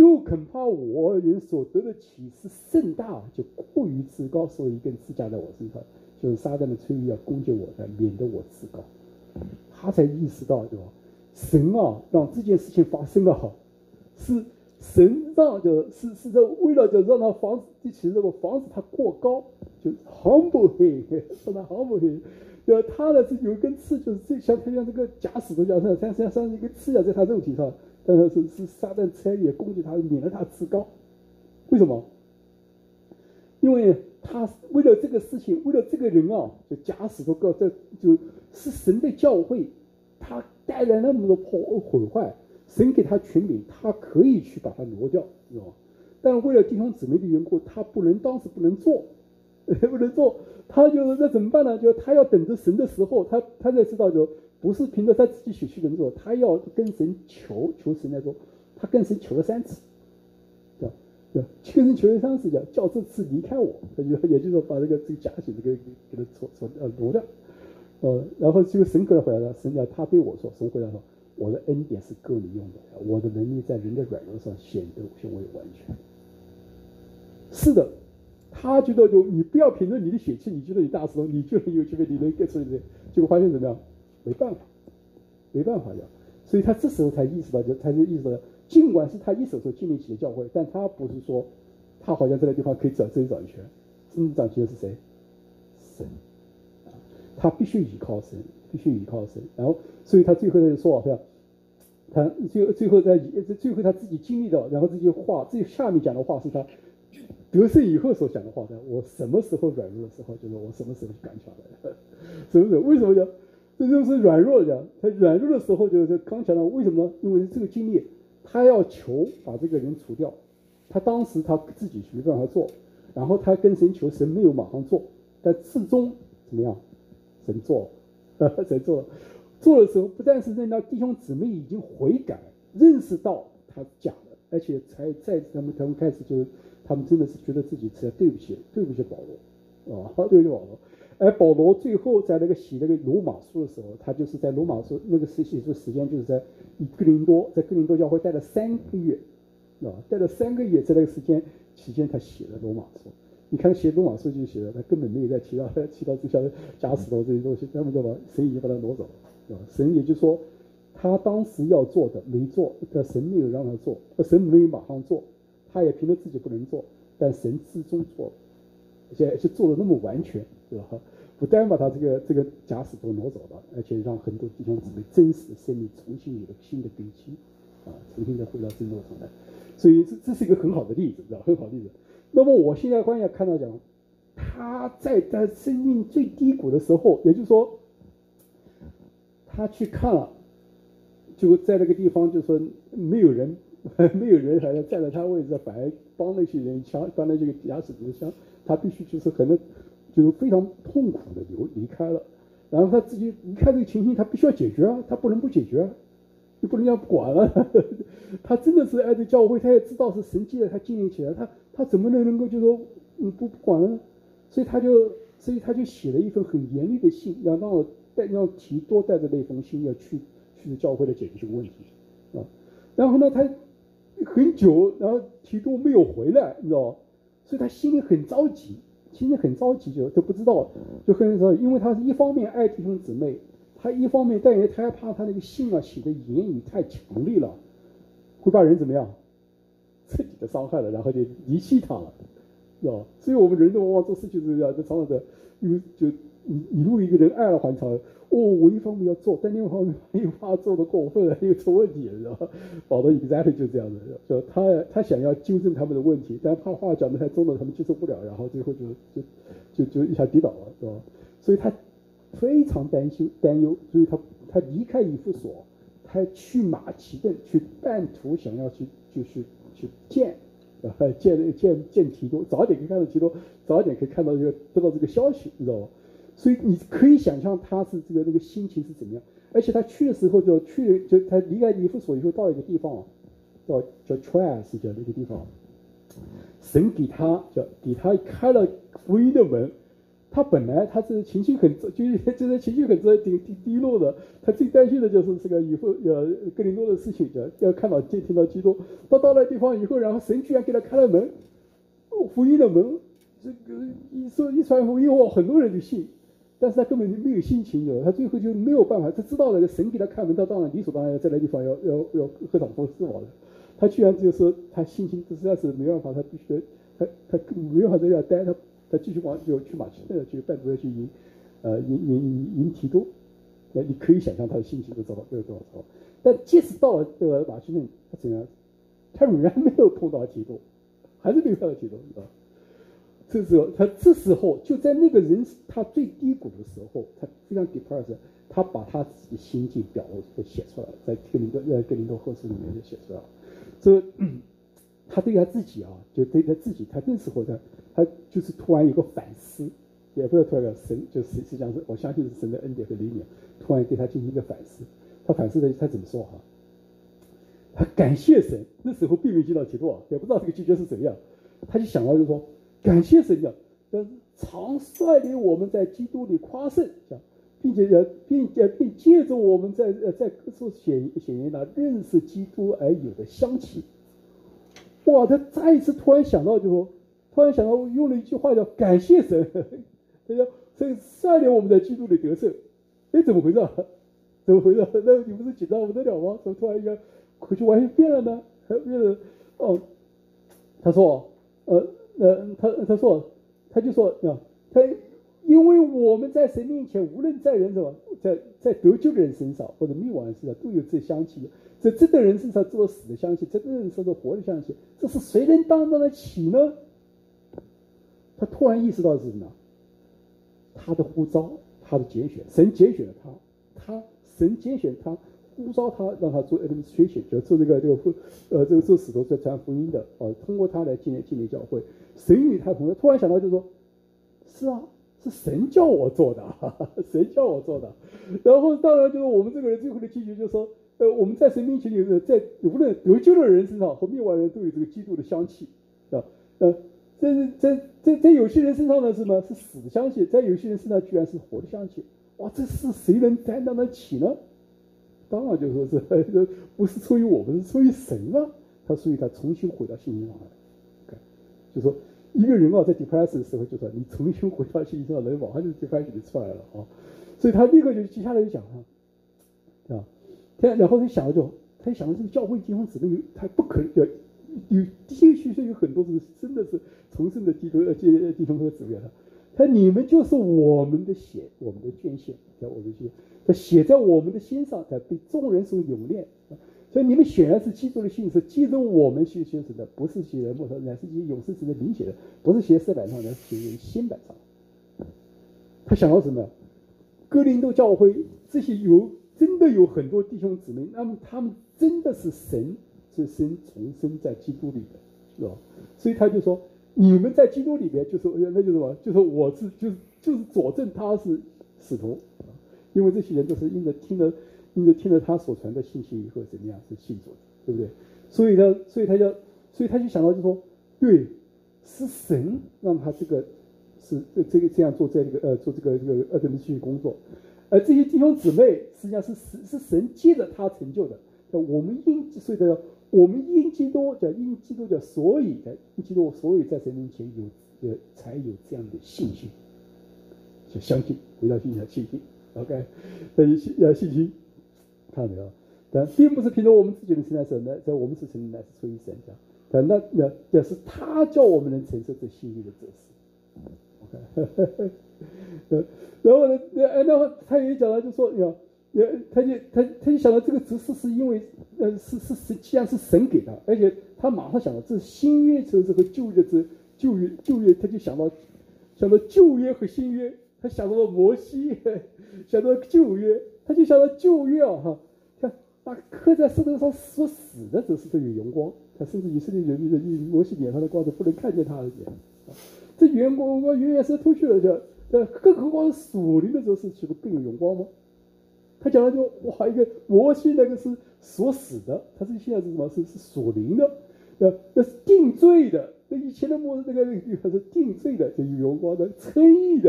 又恐怕我人所得的启示甚大，就过于自高，所以更自加在我身上，就是撒旦的催意要攻击我的，免得我自高。他才意识到，对吧？神啊，让这件事情发生了，是神让是在为了就让他防止，其实这个防止他过高，就 humble him， 让他 humble him。对吧？他的这有一根刺，就是像这个假死的这样，像一根刺在他肉体上，但是撒旦猜也攻击他，免得他自高。为什么？因为他为了这个事情，为了这个人啊，就假死都就是神的教会，他带来那么多毁坏，神给他权柄，他可以去把它挪掉，知道吗？但为了弟兄姊妹的缘故，他当时不能做，不能做。他就是那怎么办呢？就他要等着神的时候，他才知道，就不是凭着他自己血气能做，他要跟神求神来做。他跟神求了3次，对吧？跟神求了3次，叫这次离开我，也就是说把这个假血给他挪掉。然后这个神回来了，神讲他对我说，神回来说，我的恩典是够你用的，我的能力在人的软弱上显为完全。是的。他觉得你不要凭着你的血气，你觉得你大石头，你就能有机会，你能get出来，结果发现怎么样？没办法呀。所以他这时候才意识到，尽管是他一手所建立起的教会，但他不是说他好像在那地方可以自己掌权，真正掌权的是谁？神啊！他必须依靠神，然后，所以他最后他就说，他最后他自己经历到，然后这句话，这下面讲的话是他得胜以后所讲的话呢，我什么时候软弱的时候，就是我什么时候敢起来，是不是？为什么呢？这就是软弱的。他软弱的时候，就是刚讲到为什么呢？因为这个经历，他要求把这个人除掉，他当时他自己没办法做，然后他跟神求，神没有马上做，但最终怎么样？神做了，神做了。做的时候，不但是让弟兄姊妹已经悔改，认识到他假的，而且他们开始就是。他们真的是觉得自己是对不起保罗，对不起保罗。而保罗最后在那个写那个罗马书的时候，他就是在罗马书那个写作时间就是在哥林多教会待了3个月，待了3个月，在那个时间期间他写了罗马书。你看写罗马书就写了，他根本没有再提到这些假死头这些东西，那么就把神已经把他挪走了，神也就是说他当时要做的没做，但神没有让他做，神没有马上做。他也凭着自己不能做，但神至终做了，而且做的那么完全，对吧？不但把他这个假死都挪走了，而且让很多弟兄姊妹真实的生命重新有了新的根基，重新的回到正路上来。所以这是一个很好的例子，知道很好的例子。那么我现在关键看到讲，他在他生命最低谷的时候，也就是说，他去看了，就在那个地方，就说没有人还要站在他位置，反而帮那些人帮那些个假死的枪，他必须就是可能就是非常痛苦的离开了。然后他自己离开这个情形，他必须要解决啊，他不能不解决啊，就不能要不管了。他真的是爱这教会，他也知道是神借着他建立起来，他怎么能够就说不管呢？所以他就写了一份很严厉的信，让提多带着那封信要去教会来解决这个问题啊。然后呢，他很久，然后提多没有回来，你知道吗？所以他心里很着急，就不知道，就很着急，因为他是一方面爱弟兄姊妹，他一方面但也他还怕他那个信啊写的言语太强烈了，会把人怎么样，彻底的伤害了，然后就离弃他了，知道吧？所以我们人往往做事情是这样，就常常的，因为就你如果一个人爱了还常。我一方面要做，但另外一方面又怕做的过分了，又出问题了，知道吧？保罗exactly就这样子，就他想要纠正他们的问题，但怕话讲的太重了，他们接受不了，然后最后就一下跌倒了，是吧？所以他非常担忧，所以他离开以弗所，他去马其顿，去半途想要去见提多，早一点可以看到提多，早一点可以看到得到这个消息，你知道吧？所以你可以想象他是那个心情是怎么样，而且他去的时候就他离开以弗所以后到一个地方，叫 Troas 叫那个地方，神给他开了福音的门， 他本来他是情绪很就是情绪很低落的，他最担心的就是这个以后哥林多的事情，要看到听到基督。到了地方以后，然后神居然给他开了门，福音的门，这个一传福音，很多人就信，但是他根本就没有心情的，他最后就没有办法，他知道那个神给他开门，他当然理所当然要在那地方要合掌奉事的，他居然就是他心情实在是没办法，他必须他没办法在这待他继续就去马其顿去半途要去迎提多，你可以想象他的心情是多少糟。但即使到了这个马其顿，他怎样，他仍然没有碰到提多，还是没有碰到提多，知道吧？这时候就在那个人他最低谷的时候，他非常 depressed， 他把他自己心境表露写出来了，在哥林多后书里面就写出来了。这他对他自己就对他自己，他那时候他就是突然有个反思，也不是突然神，就是实际上是我相信是神的恩典和怜悯，突然对他进行一个反思。他反思的他怎么说他感谢神，那时候并没有见到提多，也不知道这个季节是怎样，他就想到就是说感谢神常率领我们在基督里夸胜，并借着我们在各处显言认识基督而有的香气。哇！他再一次突然想到，用了一句话叫感谢神，他说这率领我们在基督里得胜。怎么回事？那你不是紧张不得了吗？怎么突然一下口气完全变了呢？变了他说他就说因为我们在神面前，无论在人在得救的人身上或者灭亡人身上，都有这香气。在这等人身上做死的香气，在这人身上活的香气，这是谁能担当得起呢？他突然意识到是什么？他的呼召，他的拣选，神拣选了神拣选他，呼召他，让他做 administration， 就做这个做使徒，做传福音的通过他来建立教会。神与他同在，突然想到就是说，是啊，是神叫我做的，神叫我做的。然后当然就是我们这个人最后的结局就是说，我们在神面前里，在无论得救的人身上和灭亡人都有这个基督的香气在有些人身上呢是什么？是死的香气，在有些人身上居然是活的香气。哇，这是谁能担当得起呢？当然就说是不是出于我们，是出于神啊。所以他重新回到信心上来。就说一个人在 depression 的时候，就说你重新回到信心上，人马上就 depression 就出来了所以他立刻就接下来就讲然后他想到这个教会弟兄姊妹他不可能有的确有很多是真的是重生的弟兄和姊妹你们就是我们的血，我们的捐献，他写在我们的心上，才被众人所永恋。所以你们显然是基督的信，是记着我们所写的，不是写在木头，乃是写永世神的灵写的，不是写在石板上，乃是写在心板上。他想到什么？哥林多教会这些真的有很多弟兄姊妹，那么他们真的是神重生在基督里的，是吧？所以他就说，你们在基督里边，就是那就是什么？就是我就是佐证他是使徒，因为这些人都是因着听了他所传的信息以后怎么样是信主的，对不对？所以他就想到就说，对，是神让他这样做，在做这个administration工作，而这些弟兄姊妹实际上是神借着他成就的。我们因基督叫所以在神面前才有这样的信心，就相信，回到信心 ，OK， 要信心，看到没有？但并不是凭着我们自己的承担，在我们是承担，乃是出于神这样。但那是他叫我们能承受这信心的责事。然后呢，然后他也讲了，就说他就想到这个指示是因为既然是神给他，而且他马上想到这是新约这个旧约，他就想到旧约和新约，他想到了摩西，想到旧约，他就想到旧约看那刻在石头上所死的只是这有阳光，他甚至以色列人摩西脸上的光是不能看见他的脸，这阳光远远是透去了更何况是属灵的时候是岂不更有阳光吗？他讲的就一个摩西那个是所死的，他是现在是什么？是属灵的，那是定罪的。那以前的那个是定罪的，就有阳光的称义的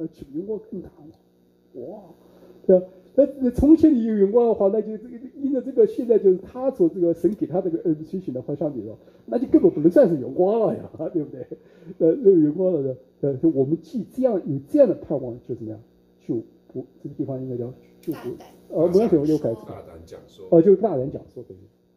岂不荣光更大吗？哇，对吧？那从前你有荣光的话，那就这个因着这个现在就是他所这个神给他这个推行的话相比说，那就根本不能算是荣光了呀，对不对？那荣光了的，就我们既这样有这样的盼望，就怎么样？就不这个地方应该叫就不不要我就改大胆讲说就大胆讲说对。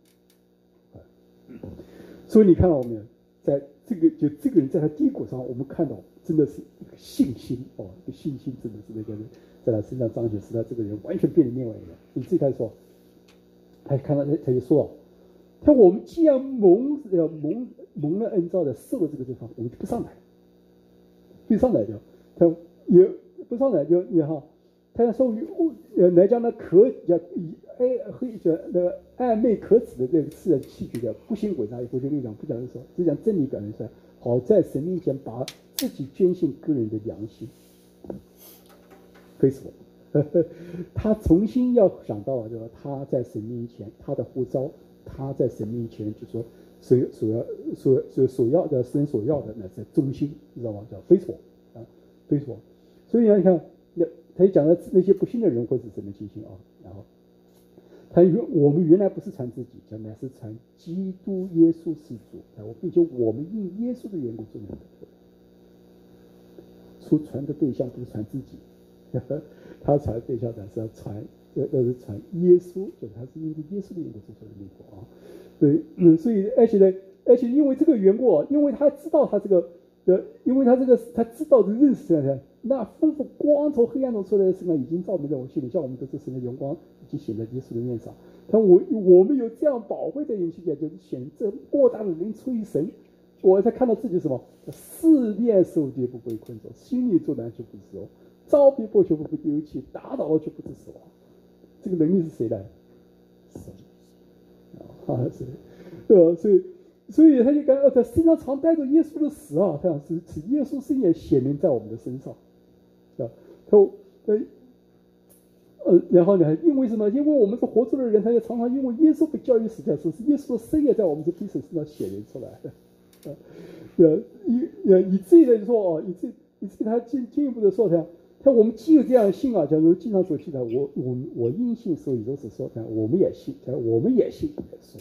所以你看到我们在这个人在他低谷上，我们看到真的是一个信心一个信心真的是那个人在他身上彰显，使他这个人完全变成另外一个人。你自己他说，他看到他就说，他我们既然蒙了恩召的受了这个地方，我们就不上来，不上来就他也不上来就你哈，他说来讲呢可叫暧昧可耻的这个事的器具的不行伪诈，也不就六讲不讲的说，只讲真理表现出来，好在神面前把自己捐献个人的良心。非说，他重新要想到了，就是他在神面前他的呼召，他在神面前就说所要的神所要的乃是忠心，你知道吗？叫非说非说。所以你看，他讲的那些不信的人会是什么情形啊？然后。我们原来不是传自己，乃是传基督耶稣是主，并且我们因耶稣的缘故就能得救。所传的对象不是传自己，他传的对象呢是要传耶稣，就是他是因为耶稣的缘故做出的缘故啊。对，所以而且因为这个缘故，因为他知道他这个因为他知道认识的，那丰富光从黑暗中出来的身上已经照明在我心里，叫我们得知神的荣光已经显在耶稣的面上。但我们有这样宝贵的勇气，就是显这莫大的人出于神。我才看到自己什么四面受敌不被困住，心里作难却不自由，遭逼迫却不被丢弃，打倒了却不致死亡。这个能力是谁来？神所以他就感他身上常带着耶稣的死啊，他想使耶稣圣也显明在我们的身上，然后呢？因为什么？因为我们是活着的人，他就常常因为耶稣被教育死在时，是耶稣的生也在我们这彼此身上显明出来的。以至于的说以至于他进一步的说他我们既有这样的信啊，假如经常所记的，我因信所以如此说，我们也信，我们也信也说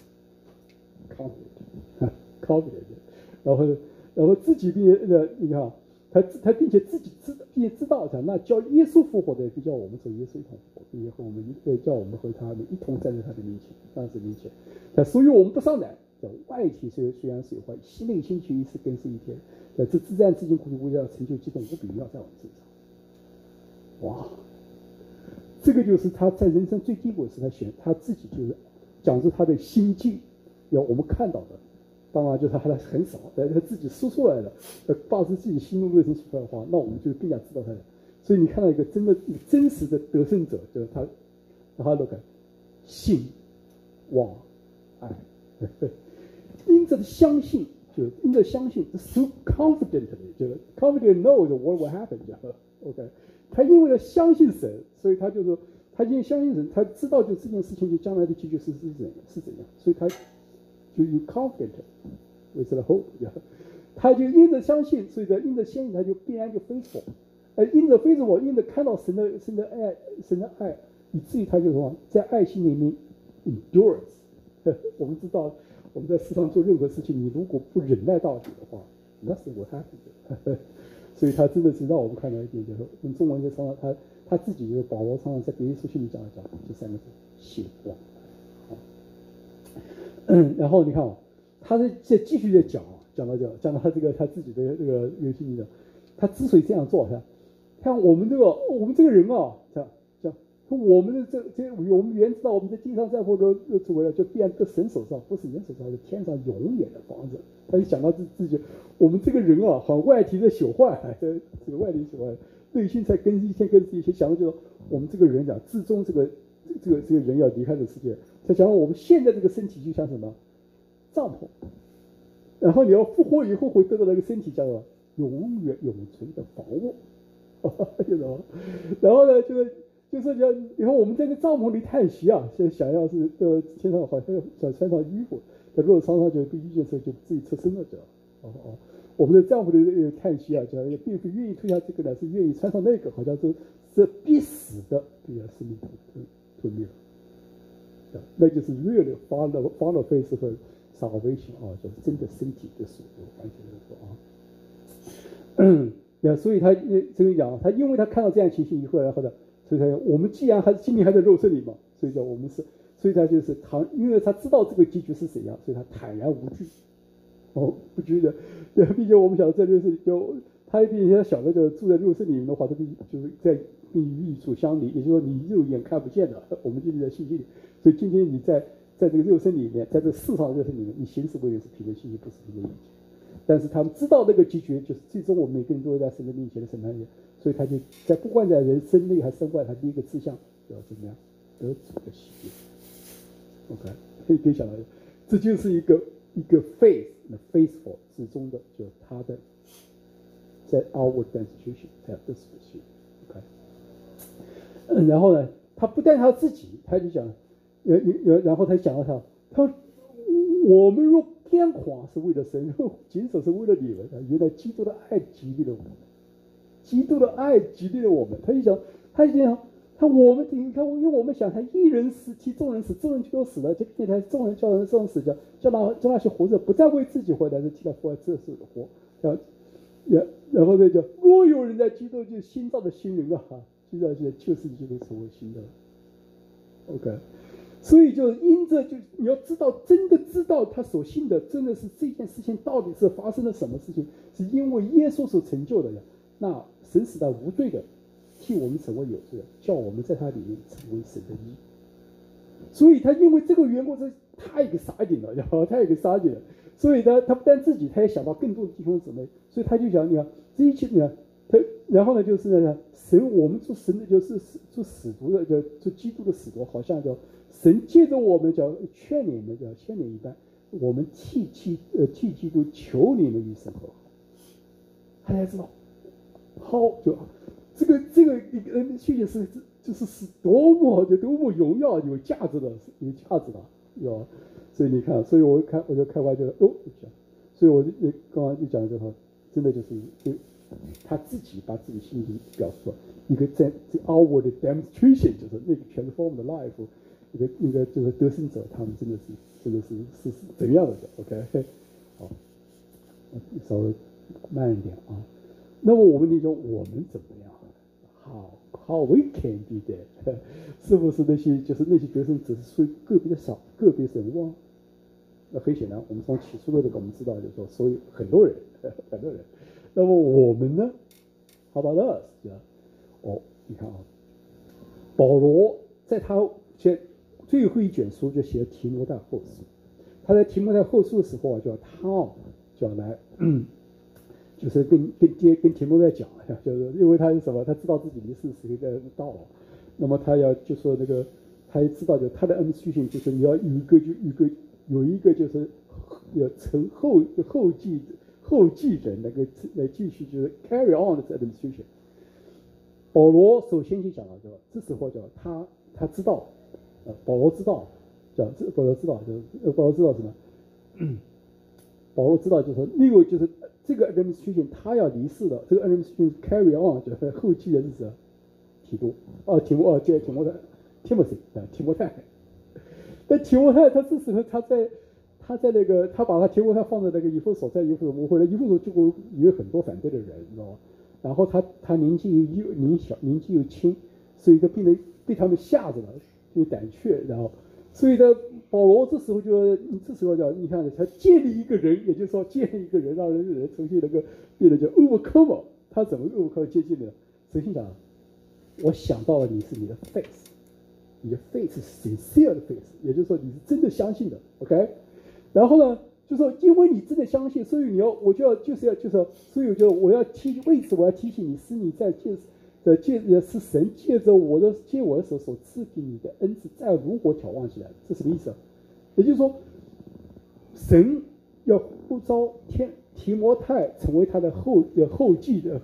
confident， 然后自己你看。他并且自己知道那叫耶稣复活的，就叫我们和耶稣一同复活，并且和我们叫我们和他们一同站在他的面前，当时面前。所以我们不上来，叫外体虽然是有坏，内心却一次更是一天。这自战自尽苦苦为了成就激动无比要在我们身上。哇，这个就是他在人生最低谷时，他自己就是讲出他的心境，要我们看到的。当然，就是他很少，他自己说出来的，发自自己心中内心说出来的话，那我们就更加知道他的。所以你看到一个真实的得胜者，就是他都敢信、望、爱，因着相信，就因着相信 ，so confidently， 就是 confident knows what will happen， 这样 ，OK， 他因为要相信神，所以他就是他因为相信神，他知道就这件事情就将来的结局是怎样，所以他。就有 confident with the hope， 他就因着相信，所以因着相信，他就必然就faithful，因着faithful，因着看到神的爱，以至于他就说在爱心里面 endurance。我们知道我们在世上做任何事情，你如果不忍耐到底的话 ，nothing will happen。所以他真的是让我们看到一点，就是用中文在常常他自己就是保罗常常在别耶稣心里讲这三个字：信望。然后你看他在继续在讲到他这个他自己的这个游戏里的，他之所以这样做，看我们这个人啊，我们的我们原知道我们在地上在或者作为就必然在神手上，不是人手上，是天上永远的房子。他就想到自己，我们这个人啊，好像外体在朽坏，这个外体朽坏，内心才一天跟一天想到就是我们这个人至终这个人要离开这个世界。他讲我们现在这个身体就像什么帐篷，然后你要复活以后会得到那个身体叫做永远永存的房屋，然后呢就是讲以后我们在这个帐篷里叹息啊，想要是天上好像想穿上衣服，在如果常常就被遇见时候就自己侧身了， 我们的丈夫的叹息啊，讲并不愿意脱下这个呢，是愿意穿上那个，好像是必死的，对呀，生命吞灭了。那就是 really follow faith 和 salvation 啊，就是真的身体的属灵，完全是说啊。所以他这个讲，他因为他看到这样情形以后，然后呢，所以他我们既然还心里还在肉身里嘛，所以叫我们是，所以他就是因为他知道这个结局是怎样，所以他坦然无惧。不觉得，对，毕竟我们晓得在肉身就他比他小的就住在肉身里面的话，他就是在跟与主相离，也就是说你肉眼看不见的，我们今天在信心里，所以今天你在这个肉身里面，在这个世上的肉身里面，你行事为人是凭着信心，不是凭着眼睛。但是他们知道那个结局，就是最终我们每个人都会在神的面前的审判里，所以他就在不管在人身内还是身外，他第一个志向要怎么样得主的喜悦。OK， 可以想到，这就是一个 faithful 之中的，就是他的在 outward demonstration 才有得主的喜悦。OK，然后呢，他不但他自己，他就讲，然后他讲到他说我们若癫狂是为了神，谨守是为了你们。原来基督的爱激励了我们，基督的爱激励了我们。他就讲，我们你看，因为我们想，他一人死替众人死，众人就都死了，这边他众人叫死，叫那些活着不再为自己活，但是替他活这世的活。然后再讲，若有人在基督，就新造的新人啊，新造的新人就是基督成为新的了。OK。所以就因着就你要知道，真的知道他所信的真的是这件事情到底是发生了什么事情，是因为耶稣所成就的呀。那神使他无罪的，替我们成为有罪的，叫我们在他里面成为神的义。所以他因为这个缘故，这太给杀紧了，太给杀紧了。所以呢，他不但自己，他也想到更多的弟兄姊妹，所以他就想，你看这一切呢，然后呢，就是呢，神我们做神的就是做使徒的，做基督的使徒，好像叫。神借着我们叫劝你们，叫牵连一般，我们替基督求你们与神和好。他才知道，好就这个训练是多么荣耀有价值的，有。所以你看，所以我就开玩笑讲，所以我就刚刚就讲这话，真的就是他自己把自己心情表述了一个在这 outward demonstration， 就是那个 transformed life。一个就是得胜者，他们真的是怎样的 ？OK， 好，稍微慢一点啊。那么我们说我们怎么样？How we can be there？ 是不是那些得胜者是属于个别的少，个别人物？那很显然，我们从起初的这个我们知道，就是说，所以很多人。那么我们呢 ？How about us？ 你看啊，保罗在他最后一卷书就写提摩太后书，他在提摩太后书的时候啊，就要来，就是跟提摩太讲，就是因为他是什么，他知道自己离世时间在到了，那么他要就说那个，他也知道就他的恩赐性就是你要有一个就是要成后继人来继续就是 carry on 的 administration。保罗首先就讲了这时候叫他知道。保罗知道什么？保罗知道就是说，那个就是这个 administration 他要离世的，这个 administration carry on 就是后继人是谁？提摩太。但提摩太他这时候他在那个他把提摩太放在那个以弗所，在以弗所回来，以弗所就会有很多反对的人，你知道吗？然后他年纪又轻，所以他被他们吓着了。就胆怯，然后，所以呢，保罗这时候叫你看，他建立一个人，也就是说建立一个人，让人重新那个变得叫 overcomer， 他怎么 overcomer 接近的？首先讲，我想到了你是你的 faith， 你的 faith 是 sincere 的 faith， 也就是说你是真的相信的 ，OK？ 然后呢，就说因为你真的相信，所以所以我要为此我要提醒你，使你在是神借我的手所赐给你的恩赐再如火挑旺起来，这什么意思？也就是说，神要呼召提摩太成为他的后继的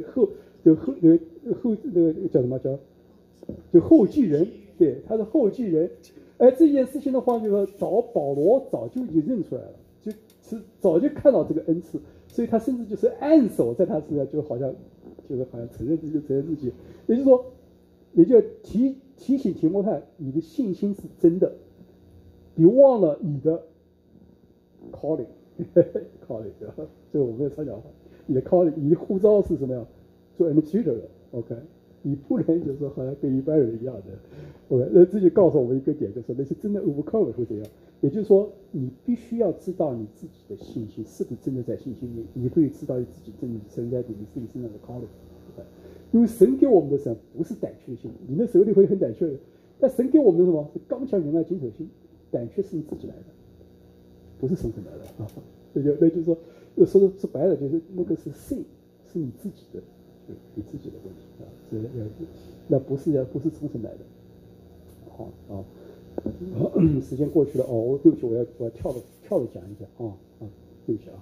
叫什么就后继人，对，他的后继人。而这件事情的话，就是说保罗早就已经认出来了， 就是早就看到这个恩赐，所以他甚至就是按手在他身上，就好像承认自己，也就是说，也就提醒提摩太，你的信心是真的，别忘了你的 calling 对吧？这个我们的常讲话，你的 calling， 你的呼召是什么呀？做 administrator 的 ，OK。你不能就是说好像跟一般人一样的，OK， 那这就告诉我们一个点，就是那些真的 overcome 会怎样？也就是说，你必须要知道你自己的信心是不是真的在信心里，你会知道你自己真的存在你自己身上的 calling， 因为神给我们的神不是胆怯的心，你那时候你会很胆怯的，但神给我们的什么？是刚强仁爱谨守心，胆怯是你自己来的，不是从神来的啊。那就是说说白了，就是那个是信，是你自己的。你自己的问题啊，那不是从神来的。好啊，时间过去了哦，对不起，我要跳着讲一下啊，对不起啊。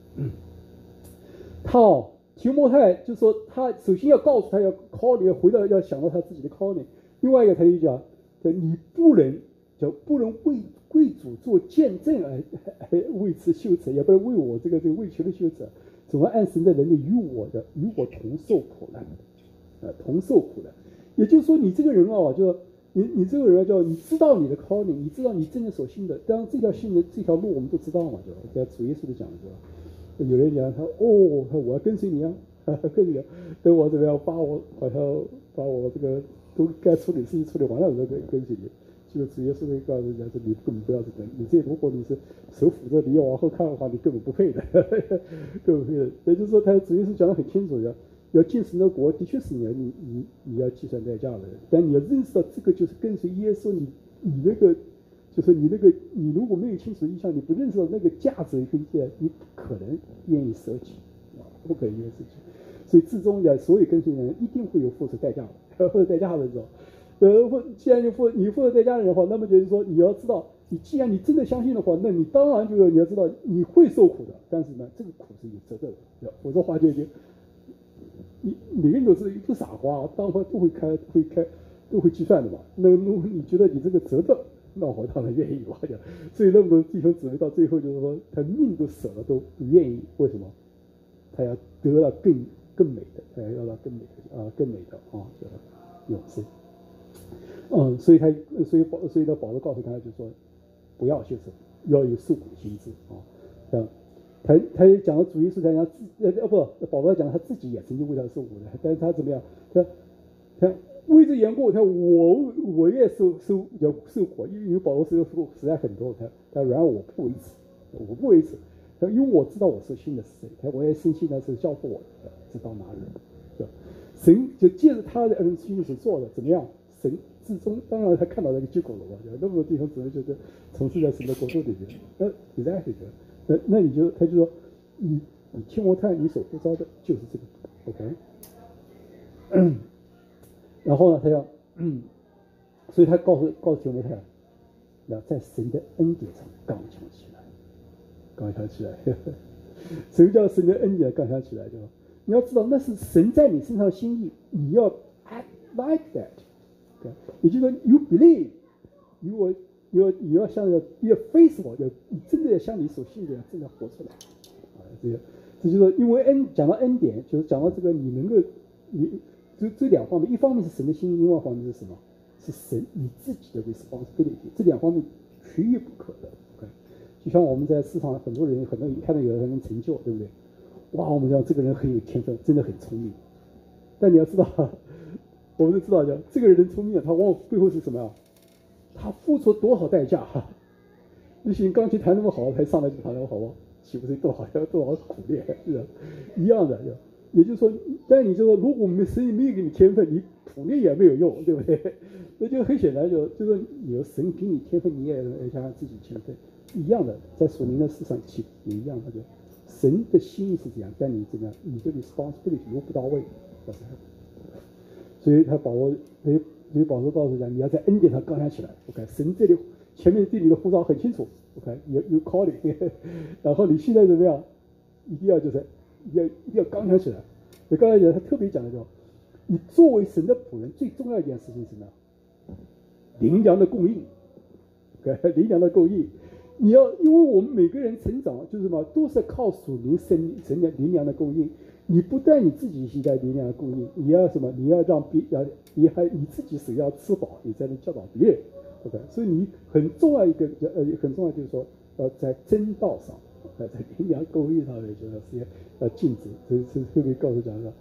提摩太就说他首先要告诉他要 calling， 要回到要想到他自己的 calling。另外一个他就讲，你不能为主做见证而为此羞耻，也不能为我这个为求的羞耻。总要按神的能力与我同受苦难，同受苦难。也就是说，你这个人啊，就你这个人叫你知道你的 calling， 你知道你真正所信的。当然，这条路我们都知道嘛，就在主耶稣的讲是吧？有人讲他我要跟随你啊，跟随你，等我怎么样把我这个都该处理事情处理完了，我再跟随你。这个主耶稣会告诉人家说，你根本不要这个，你如果你是手扶着你要往后看的话，你根本不配的，根本不配的。也就是说，他主耶稣讲得很清楚，要进神的国，的确是你要计算代价的。但你要认识到这个就是跟随耶稣，你那个就是你如果没有清楚意向，你不认识到那个价值跟价，你不可能愿意舍弃啊，不可能愿意舍弃。所以至终呀，所有跟随人一定会有付出代价的，付出代价的时候。既然你付出代价的话，那么就是说你要知道，既然你真的相信的话，那你当然你要知道你会受苦的，但是呢，这个苦是有责任的。我说话就你每个人都是一个傻瓜，当然都会计算的嘛。那如果你觉得你这个责任，那我当然愿意嘛。所以那么多弟兄姊妹到最后就是说，他命都舍了都不愿意，为什么？他要得到更美的，他要到更美的啊，永生。所以呢，保罗告诉他就说，不要就是要有受苦的心志啊。他也讲了主耶稣讲保罗讲他自己也曾经为他受苦的，但是他怎么样？他为这缘故，我也受苦，因为保罗受苦实在很多。他然而我不为此，因为我知道我所信的是谁，我也深信的是教父我的，知道哪人。神就借着他的恩心所做的怎么样？神至终当然他看到那个结果了嘛，那么多地方只能就是从事在神的国度里面。那你在这个，那他就说，你听我看你所呼召的就是这个 ，OK。然后呢，他要，所以他告诉提摩太，要在神的恩典上刚强起来。什么叫神的恩典刚强起来？对吧？你要知道那是神在你身上的心意，你要 act like that。也就是说 ，you believe， 你要像be faithful， 你真的要像你所信的真的活出来啊！这就是说，因为讲到恩典，就是讲到这个你能够这两方面，一方面是神的心意，另外一方面是什么？是神你自己的 responsibility， 这两方面缺一不可的。OK， 就像我们在市场很多人看到有人成就，对不对？哇，我们讲这个人很有天分，真的很聪明，但你要知道。我们都知道，这个人聪明，他往往背后是什么呀？他付出多少代价？你行钢琴弹那么好，还上来就弹那么好吗？岂不是多少苦练？是吧？一样的，也就是说，但你就说，如果神没有给你天分，你苦练也没有用，对不对？那就很显然，就是有神给你天分，你也要想自己天分一样的，在属灵的事上也一样的，就神的心意是这样，但你怎么样，你这个 responsibility 如果不到位，所以保罗告诉讲，你要在恩典上刚强起来。OK， 神这里前面对你的呼召很清楚。OK， 有 calling， 然后你现在怎么样？一定要刚强起来。所以刚才讲他特别讲的说，你作为神的仆人，最重要一件事情是什么？灵粮的供应。灵粮的供应， 你要，因为我们每个人成长就是什么，都是靠属灵神的灵粮的供应。你不但你自己携带灵粮的供应，你要什么？你要让你自己首要吃饱，你才能教导别人。OK， 所以你很重要一个很重要就是说，在真道上，在灵粮供应上面，就是要尽职。这是特别告诉讲说，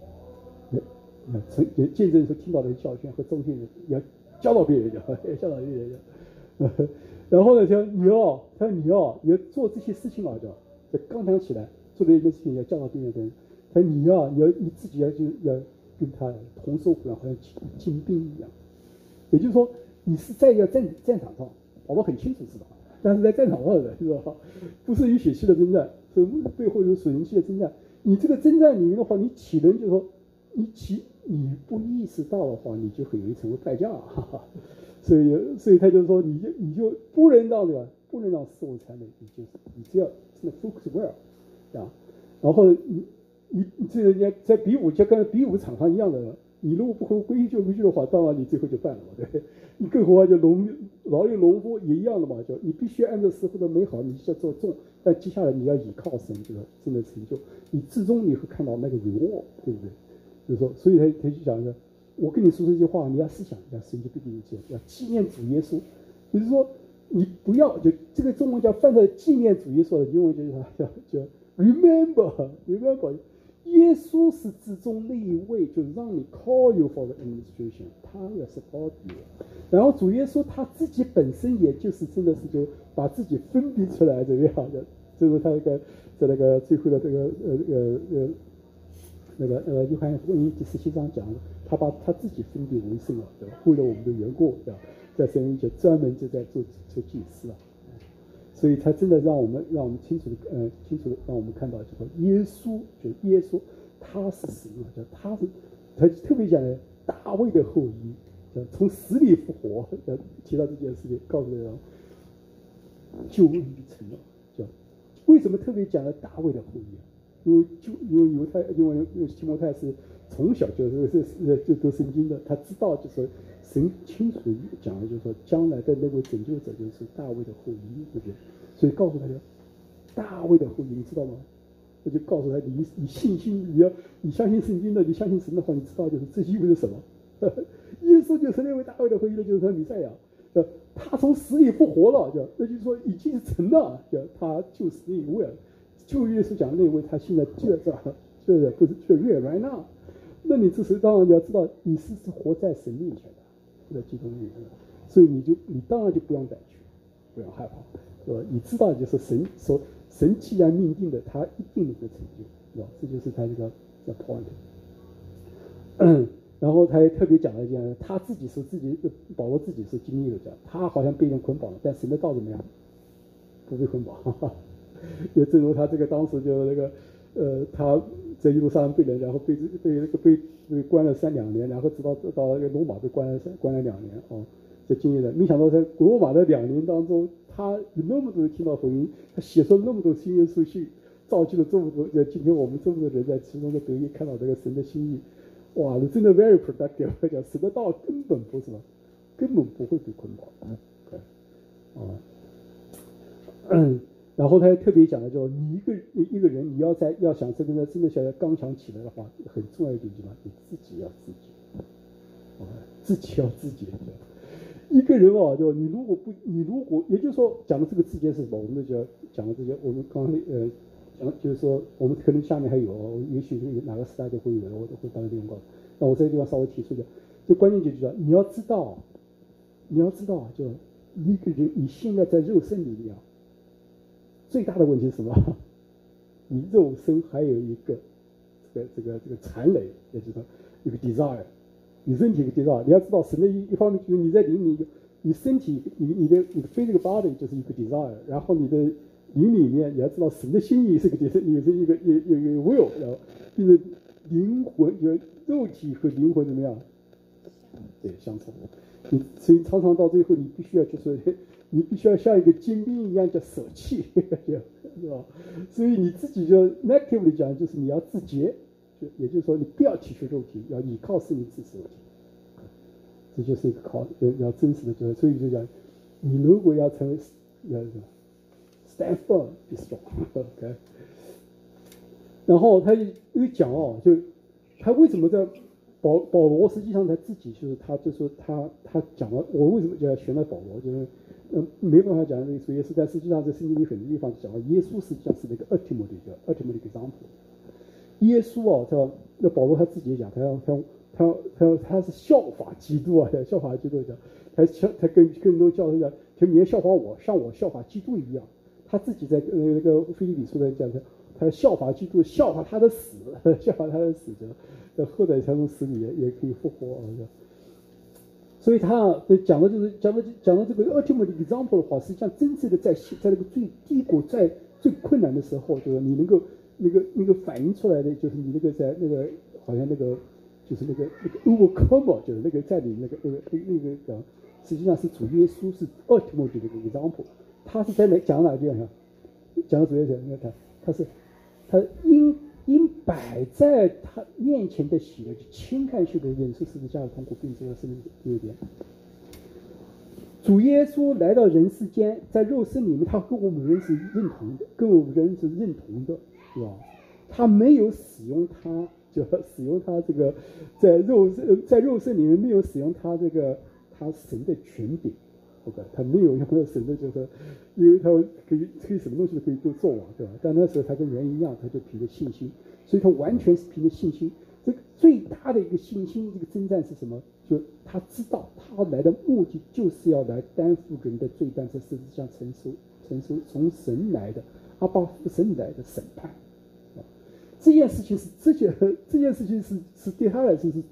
见证所听到的教训和中心人要教导别人，教导别人。然后呢，你要做这些事情啊，就刚强起来，做这件事情要教导别人的人。你自己要跟他同受苦难，好像精兵一样。也就是说，你是在战场上，保罗很清楚知道，但是在战场上的是吧？不是有血气的征战，是背后有属灵气的征战。你这个征战里面的话，你岂能就是说，你不意识到的话，你就很容易成为败将啊。所以他就说，你就不能让事物残累，你只要真的 focus well 啊。然后你这人家在比武，就跟比武场上一样的，你如果不合规矩的话，当然你最后就败了嘛，对。你更何况就劳力农夫也一样的嘛，就你必须按照师傅的美好，你就要做重，但接下来你要依靠神，这个真的成就，你最终你会看到那个 reward， 对不对？就是说，所以他就讲的，我跟你说这句话，你要思想，要神就必定做，要纪念主耶稣。就是说，你不要就这个中文叫翻成纪念主耶稣的英文就是叫 remember， 耶稣是之中那一位，就让你 call you for the administration， 他要 support you。然后主耶稣他自己本身也就是真的是就把自己分别出来这个样的，就是他在那个最后的这个约翰福音第17章讲的，他把他自己分别为圣啊，对吧？为了我们的缘故，对吧？在神面前专门就在做祭司啊。所以他真的让我们清楚的让我们看到，就说耶稣他是神啊，他特别讲的大卫的后裔，从死里复活，提到这件事情，告诉大家救恩已成了。为什么特别讲了大卫的后裔啊？因为提摩太是从小就读圣经的，他知道就是说神清楚讲的，就是说将来的那位拯救者就是大卫的后裔，对不对？所以告诉大家，大卫的后裔，你知道吗？那就告诉他，你信心，你相信圣经的，你相信神的话，你知道就是这意味着什么？耶稣就是那位大卫的后裔的，就是他弥赛亚，他从死里复活了，那就是说已经成了，他就是那一位。就耶稣讲的那位，他现在就不是就 right now。那你这时当然要知道，你是活在神面前的，在基督里面的，所以你当然就不用胆怯，不用害怕，是吧？你知道就是神既然命定的，他一定能够成就，是吧？这就是他这个point。然后他也特别讲了一件，他自己保罗自己是经历了这样，他好像被人捆绑了，但神的道怎么样？不被捆绑。也正如他这个当时就那个他在耶路撒冷被人，然后被关了2年，然后直到那个罗马被关了2年哦，这经历了。没想到在罗马的2年当中，他有那么多人听到福音，他写出了那么多新约书信，造就了这么多。今天我们这么多人在其中的得以看到这个神的心意，哇，真的 very productive。讲神的道根本不是什么，根本不会被捆绑。然后他还特别讲了，就你一个人，你要想真的想要刚强起来的话，很重要一点就是你自己要自觉。一个人啊，就你如果也就是说讲的这个自觉是什么？我们就讲的这些，我们刚讲就是说，我们可能下面还有，也许哪个时代就会有，我都会把这个地方告诉。那我这个地方稍微提出一下，就关键就是你要知道，就一个人你现在在肉身里面。最大的问题是什么？你肉身还有一个这个残累，也就是说一个 desire， 你身体一个 desire。你要知道，神的一方面就是你在灵里，你身体你的 physical body 就是一个 desire， 然后你的灵里面你要知道神的心意是个 desire， 有一个 will， 然后就是灵魂肉体和灵魂怎么样？对，相冲。所以常常到最后，你必须要像一个精兵一样叫舍弃，是吧？所以你自己就 negatively 讲，就是你要自洁，也就是说你不要提取肉体，要依靠圣灵支持肉体。这就是一个要真实的，所以就讲，你如果要成为 ，stand firm, be strong. OK。然后他又讲哦，就他为什么在保罗实际上他自己就是他就说他讲了，我为什么就要选了保罗，就是没办法讲这个主耶稣，但实际上在圣经里很多地方讲了，耶稣实际上是那个 ultimate example。耶稣啊，那保罗他自己也讲，他是效法基督啊，效法基督讲，他跟更多教授讲，就你要效法我，像我效法基督一样。他自己在那个腓立比书在讲，他效法基督，效法他的死，效法他的死，后代才从死里也可以复活啊。所以他讲的就是讲的这个 ultimate example 的话，实际上真正的在那个最低谷、在最困难的时候，就是你能够那个反映出来的，就是你那个在那个好像那个就是那个 overcomer， 就是那个在你那个讲，实际上是主耶稣是 ultimate 的一个 example。他是在讲哪地方？讲到主耶稣，你看他因摆在他面前的喜乐，就轻看许多忍受十字架的痛苦，并这个是第二点。主耶稣来到人世间，在肉身里面，他跟我们人是认同的，是吧？他没有使用他，就使用他这个在肉身里面没有使用他这个他神的权柄。OK， 他没有用神的，就是因为他可以什么东西都可以都做对吧？但那时候他跟人一样，他就凭着信心，所以他完全是凭着信心。这个最大的一个信心，这个征战是什么？就他知道他来的目的就是要来担负人的罪担，在十字架承受从神来的阿爸父神来的审判。这件事情是对他来说是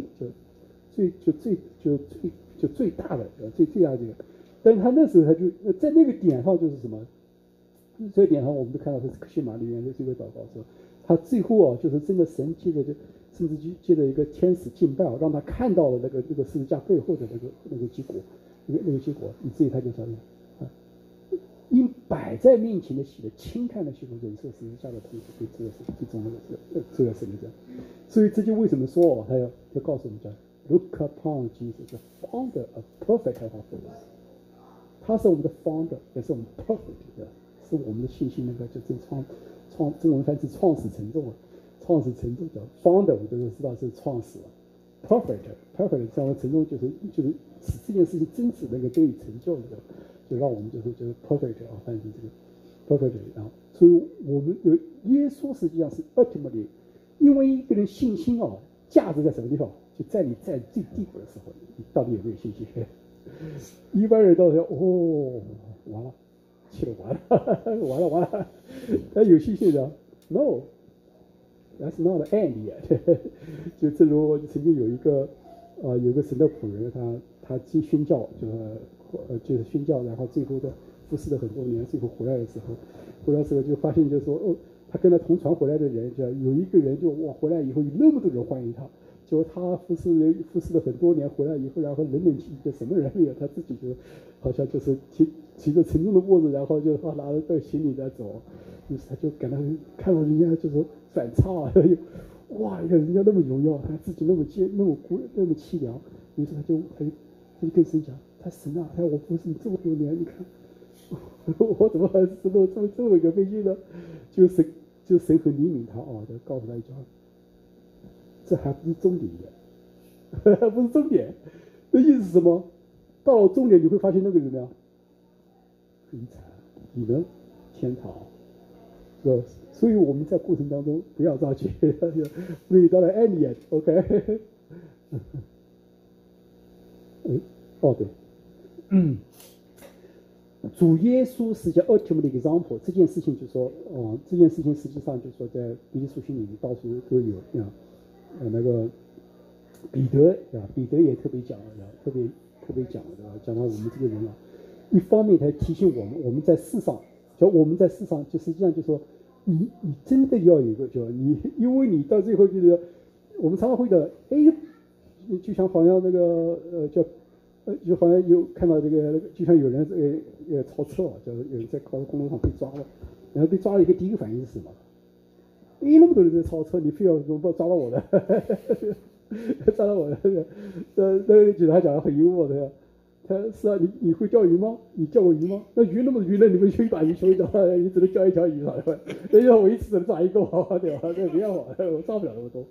最大的最大的这个，但是他那时候他就在那个点上就是什么？这个点上我们都看到是克西马里面的这个祷告说，他最后就是真的神借着甚至借着一个天使敬拜让他看到了那个十字架背后的那个结果，那个结果，以至于他就说因摆在面前的喜乐，轻看的许多忍受十字架的痛苦，对这个是最重要的，这个是那个。所以这就为什么说他要告诉我们讲 ，Look upon Jesus, the founder of perfect of our faith。他是我们的 founder， 也是我们的 perfect 的，是我们的信心那个就中文翻译是创始成重了，创始成重叫 founder， 我们都知道是创始了。perfect 这样的成重就是使这件事情真实能够得以成就的。就让我们就是 perfect 翻译成这个 perfect 所以我们有耶稣实际上是 ultimately， 因为一个人信心价值在什么地方？就在你在最低谷的时候，你到底有没有信心？一般人都说完了，去了完了，他有信心的 ，No，that's not the end yet 。就正如我曾经有一个神的仆人，他去宣教，就是宣教，然后最后的服侍了很多年，最后回来的时候就发现，就是说他跟他同船回来的人，有一个人回来以后有那么多人欢迎他，就他服侍了很多年，回来以后，然后冷清就什么人没有，他自己就好像就是提着沉重的锅子，然后就拿着这行李在走，于是他就感到看到人家就是反差哇，人家那么荣耀，他自己那么苦那么凄凉，于是他就跟神讲。他神啊，我服侍你这么多年，你看我怎么还是这么一个悲剧呢？就神很怜悯他就告诉他一句话，这还不是终点的，不是终点。那意思是什么？到了终点你会发现那个人呢，很惨，你呢，天堂，是吧？所以我们在过程当中不要着急，为到了 end yet，OK？ 对。主耶稣是叫 ultimate example， 这件事情就说，这件事情实际上就说在彼得书信里面到处都有那个彼得也特别讲了，特别讲了，讲到我们这个人一方面他提醒我们在世上，就实际上就说你真的要有一个因为你到最后就是我们常常会的，就像好像那个就好像有看到这个，就像有人超车就是有人在高速公路上被抓了，然后被抓了一个第一个反应是什么？那么多人在超车，你非要抓到我的，抓到我的，那个警察讲的很幽默的， 他是啊，你会钓鱼吗？你钓过鱼吗？那鱼那么鱼呢？你们去把鱼收走，你只能钓一条鱼了，对吧？人家我一次只能抓一个嘛，对吧？这没办法，我抓不了那么多。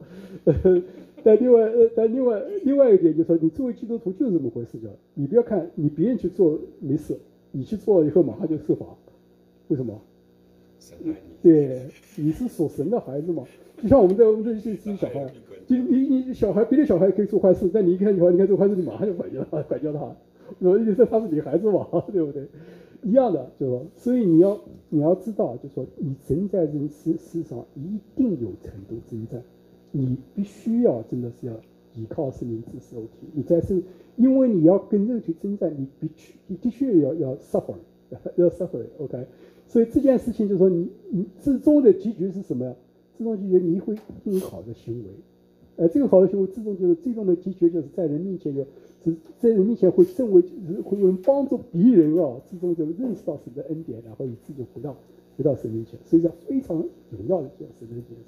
但另外一点就是说，你作为基督徒就是这么回事的。你不要看你别人去做没事，你去做了以后马上就受罚，为什么？ 神爱你， 对，你是属神的孩子嘛。就像我们这些小孩，就你小孩别的小孩可以做坏事，但你一看小孩，你看做坏事，你马上就管教他，我意思他是你孩子嘛，对不对？一样的，就是说，所以你要知道，就是说，你真在人世上一定有程度征战，你必须要真的是要依靠圣灵支持肉体，你在是，因为你要跟肉体征战，你的确要 suffer， 要 suffer，OK，所以这件事情就是说你最终的结局是什么呀？最终结局你会进行好的行为，这个好的行为最终的结局就是在人面前在人面前会成为会有人帮助别人啊，最终就认识到神的恩典，然后以自己回到神面前，所以这非常荣耀的一件事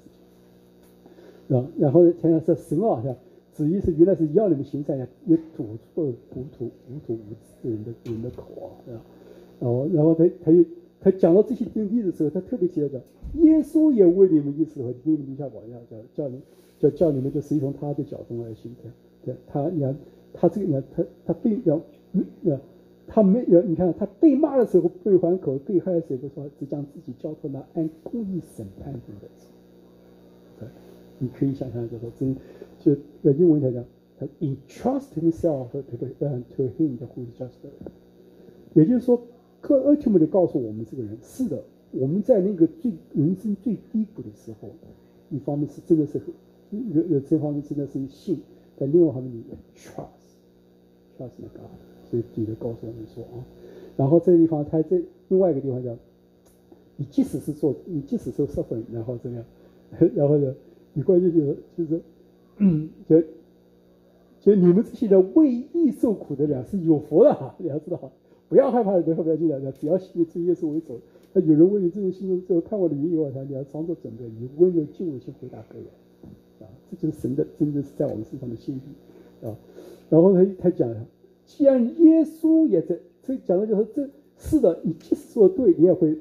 情。然后想想这神啊，旨意是原来是要你们行善，也堵住了无知人的口啊，然后他讲到这些例子的时候，他特别提到讲，耶稣也为你们一死，给你们留下榜样，叫你们就随从他的脚中而行。对，他这个他被他没你看他被骂的时候被还口，被害的时候说只将自己交托那按公义审判中的人。对，你可以想象就说就在英文来讲，他 entrust himself to him who is just， 也就是说。ultimately 告诉我们这个人是的，我们在那个人生最低谷的时候，一方面是真的是这方面真的是信，但另外一方面你 trust the God， 所以彼得告诉我们说啊，然后这个地方他在另外一个地方讲，你即使是 suffering， 然后怎么样，然后呢，你关键就是就你们这些人为义受苦的人是有福的，你要知道。不要害怕人后边进来的，只要信耶稣为首。那有人问你这种心中这个盼望的原因，我想你要常做准备，你温柔敬畏去回答各人这就是神的真正是在我们身上的心意然后他讲了，既然耶稣也在，所以讲的就是这是的，你即使说对，你也会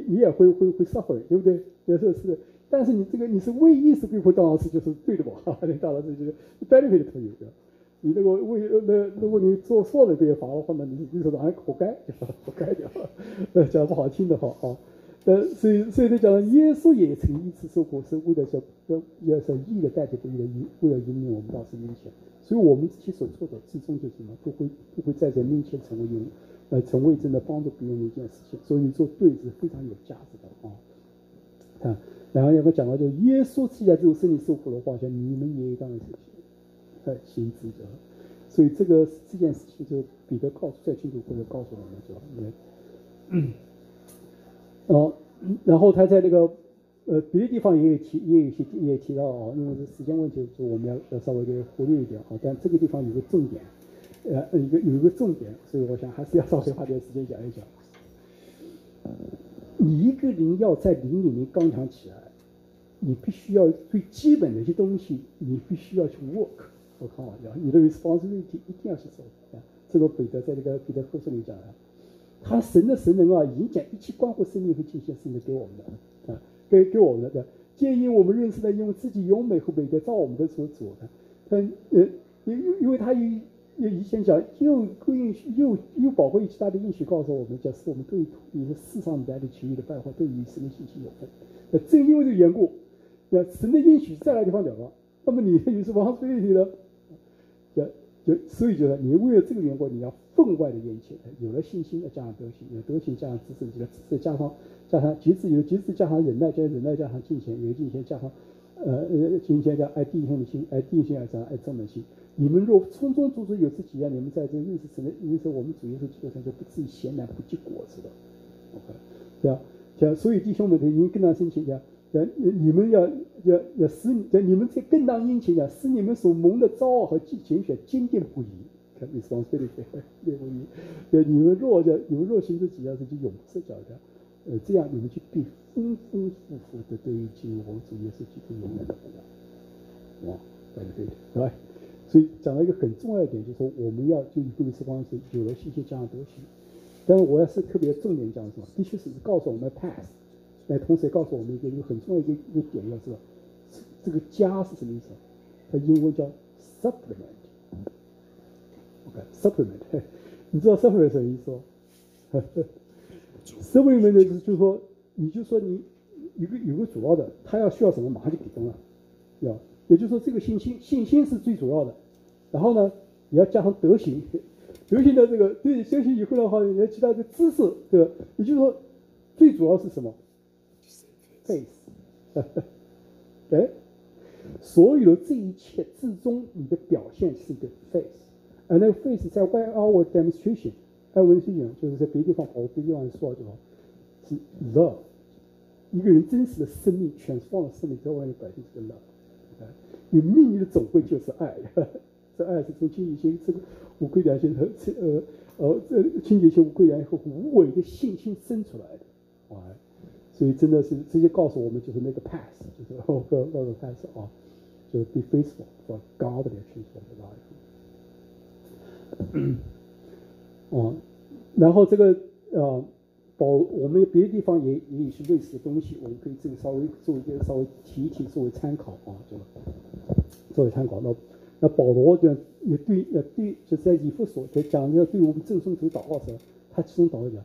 suffer， 对不对？也是的，但是你是为义是并不当然是就是对的嘛，当然是就是 benefit to you。你如果你做错了这个法的话呢，你说活该，活该的，讲不好听的话啊。所以他讲了，耶稣也曾一次受苦，是为了要义的代替不义的，为了引领我们到神面前。所以我们自己所做的最终就是什么，不会在人面前成为真的帮助别人的一件事情。所以你做对是非常有价值的啊。然后有个讲到，就耶稣既然只有生理受苦的话，像你们也当然是行职责，所以这件事情就彼得再清楚或者告诉我们就然后他在这个别的地方也提到啊，因为是时间问题，就我们要稍微给忽略一点啊，但这个地方有个重点，有一个重点，所以我想还是要稍微花点时间讲一讲。你一个人要在灵里面刚强起来，你必须要最基本的一些东西，你必须要去 work。我看玩笑，你的 responsibility 一定要去做这个彼得在这个彼得后书里讲的，他神的神能已经将一切关乎生命和敬献神的给我们的给我们的，建议我们认识的用自己永美和美德照我们的所做的，因为他以前讲又宝贵其他的应许告诉我们，讲是我们对土地的世上来的情欲的败坏，对于神的信心有份。正因为这个缘故，神的应许在那地方讲了，那么你有什么responsibility呢？所以你为了这个缘故，你要分外的殷切，有了信心，要加上德行，有德行加上知识，有知识加上节制，有节制加上忍耐，忍耐加上敬虔，有敬虔加上敬虔加爱弟兄的心，爱弟兄加上爱众的心。你们若从中做出有这几样，你们在这认识我们主耶稣基督上就不至于闲懒不结果子的。OK，所以弟兄们，你更当殷勤讲。你们要使你们这更当殷勤呀，使你们所蒙的召傲和拣选坚定不移。看 responsibility 不移。你们若行这几样事，就永不失脚的。这样你们就必丰丰富富的得以进入我们主耶稣基督永远的荣耀。哇，对，对吧？ 所以讲了一个很重要一点，就是说我们要就以归之光是有了信心加上德行。但是我要是特别重点讲什么，的确是告诉我们 pass， 但同时也告诉我们一个很重要的一个点，要知道这个加是什么意思？它英文叫 supplement。OK，supplement，你知道 supplement 什么意思吗？supplement 的意思就是说，你就说你有个主要的，他要需要什么，马上就给分了，也就是说这个信心是最主要的，然后呢，你要加上德行，德行的这个对德行以后的话，你要其他的知识，对吧？也就是说，最主要是什么 ？faith， 哎，所有的这一切至终你的表现是一个 faith， 而那个 faith 在 by our demonstration， 就是在别的地方别的地方说就好，是 love， 一个人真实的生命transform的生命在外面表现这个 love。你命运的总会就是爱，这爱是从清洁心、这个无愧良心和清洁心、无愧良心和无伪的信心生出来的，所以真的是直接告诉我们，就是那个 pass， 就是那个 pass 就是 be faithful for God 的 transform life。然后这个我们别的地方也有些类似的东西，我们可以这个稍微提一提作为参考就作为参考。那保罗也对，就是在以弗所在讲要对我们正宗主祷告时，他其中祷告讲，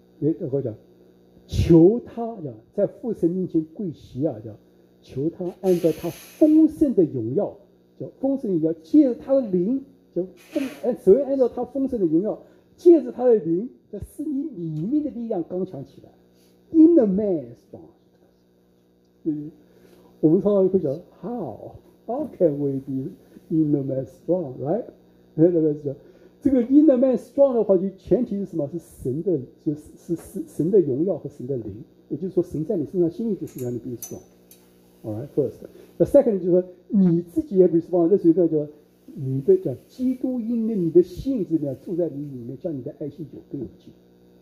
求他在父神面前跪席求他按照他丰盛的荣耀，丰盛的荣耀，借着他的灵，首先按照他丰盛的荣耀，借着他的灵。使你里面的力量刚强起来 ，inner man strong。我们常常会讲 how can we be inner man strong， right？ 这个 inner man strong 的话，就前提是什么？是神的，就是神的荣耀和神的灵，也就是说，神在你身上心意就是让你 be strong。All right, first。The second 就是说你自己也 be strong， 这是一个叫。你的讲基督因为你的性质呢住在你里面，将你的爱心有根有基。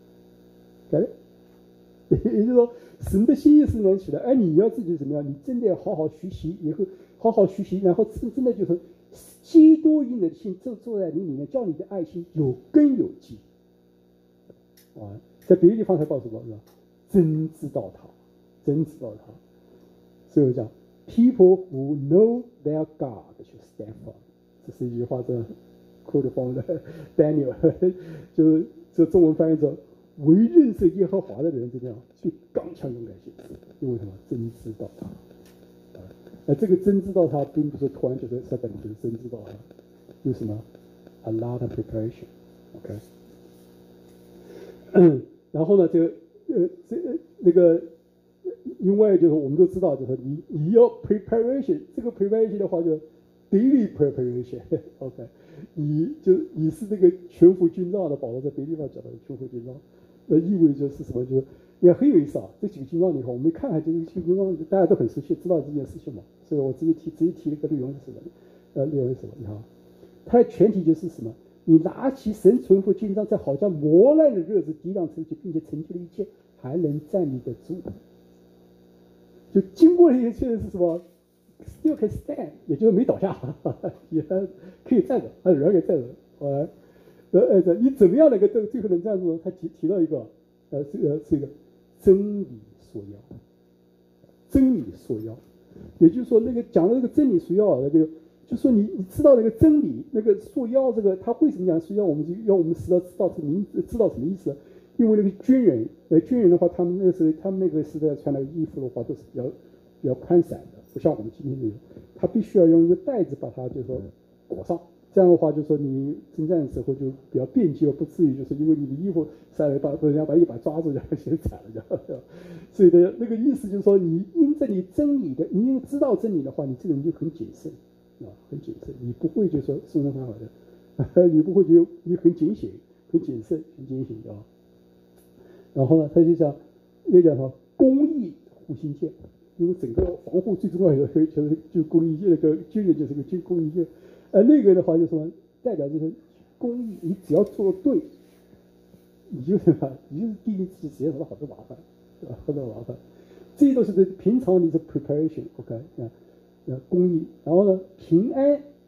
也就是说，神的心意是能起来，而你要自己怎么样？你真的要好好学习，以后好好学习，然后真的就是基督因的心住在你里面，叫你的爱心有根有基。在别的地方才告诉我是吧？真知道他。所以我讲 ，people who know their God should stand firm。这是一句话，这 quote from Daniel， 就是这中文翻译成“为认识耶和华的人怎么样，最刚强勇敢行事”，因为什么？真知道他。这个真知道他，并不是突然觉得在等，就是真知道他，有什么 ？A lot of preparation，OK。然后呢，那个，因为就是我们都知道，就是你要 preparation， 这个 preparation 的话就。Daily preparation，OK， 你是这个全副军装的，保罗在别的地方讲的全副军装，意味着是什么？就是也很有意思这几个军装里头，我们看看这个军装，大家都很熟悉，知道这件事情嘛。所以我直接提了个内容是什么？内容是什么？你看，它的前提就是什么？你拿起神全副军装，在好像磨难的日子抵挡成就，并且成就了一切，还能站立得住。就经过了一切是什么？Still can stand， 也就是没倒下，也可以站着，他人给站着。你怎么样能够最后能站住？他提到一个，是一个真理所要，真理所要，也就是说那个讲的那个真理所要，那个就说你知道那个真理，那个所要这个他为什么讲所要？我们知道什么意思？因为那个军人的话，他们那个时代穿的衣服的话都是比较宽散的。不像我们今天这样，他必须要用一个带子把它就是说裹上，这样的话就是说你征战的时候就比较便捷，不至于就是因为你的衣服晒了人家把一把抓住，然后先踩了，所以的那个意思就是说，你因着你真理的，你因为知道真理的话，你这个人就很谨慎很谨慎，你不会就说松松垮垮的，你不会就你很谨慎、很谨慎、很谨慎然后呢，他就讲公义护心剑。因为整个防护最重要的就是公益那个军人就是个公益线，那个的话就是说代表就是公益，你只要做对，你就是避免自己直接找到好多麻烦，对吧？很多麻烦，这些都是平常你的 preparation，OK 公益，然后呢平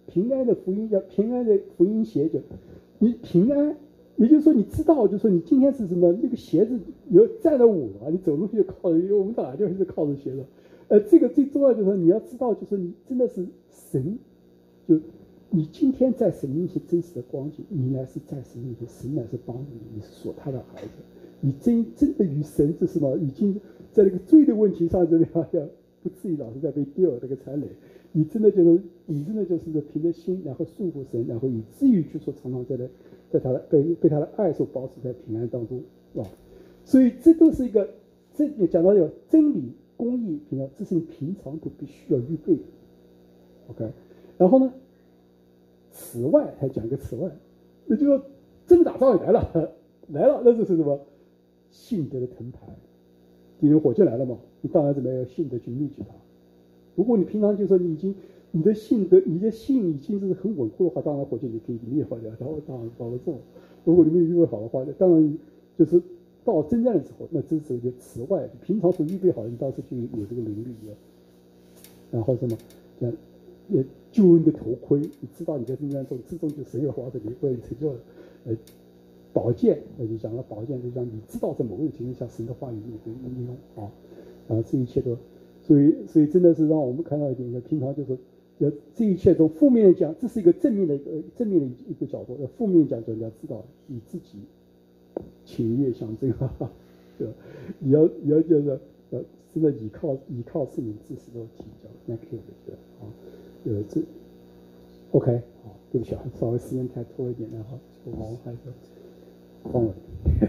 平安的福音，叫平安的福音鞋，就你平安，也就是说你知道，就是说你今天是什么，那个鞋子有站得稳啊，你走路就靠着，因为我们打就是靠着鞋子。这个最重要就是说你要知道，就是你真的是神，就你今天在神面前真实的光景，你乃是在神面前，神乃是帮助你，你是属他的孩子，你真的与神这什么已经在那个罪的问题上这样要不至于老是在被丢这个踩雷，你真的就是凭着心，然后顺服神，然后以至于就说常常在他的被他的爱所保持在平安当中啊，所以这都是一个也讲到有真理、公义、平安，这是你平常都必须要预备的 ，OK， 然后呢，此外还讲一个此外，那就说真的打仗也来了，那就是什么信德的藤牌，敌人火箭来了嘛，你当然怎么样要信德去灭绝它。如果你平常就说你的信已经是很稳固的话，当然火箭就可以灭化掉，然后当然保得住。如果你没有预备好的话，当然就是到征战的时候，那这时候就此外，平常所预备好的，你当时就有这个能力了。然后什么，像救恩的头盔，你知道你在征战中之中就神有保着你，为你成就了。宝剑，那就讲了宝剑，就讲你知道在某种情况下神的话语你可以应用啊，然后这一切都。所以真的是让我们看到一点，平常就是这一切从负面讲，这是一个正面的一个角度；负面讲，就你要知道你自己情愿相争，对吧？你要就是真的依靠圣灵支持的体叫 negative 的啊，这 OK 好，对不起啊，稍微时间太拖了一点，然后我还是帮我。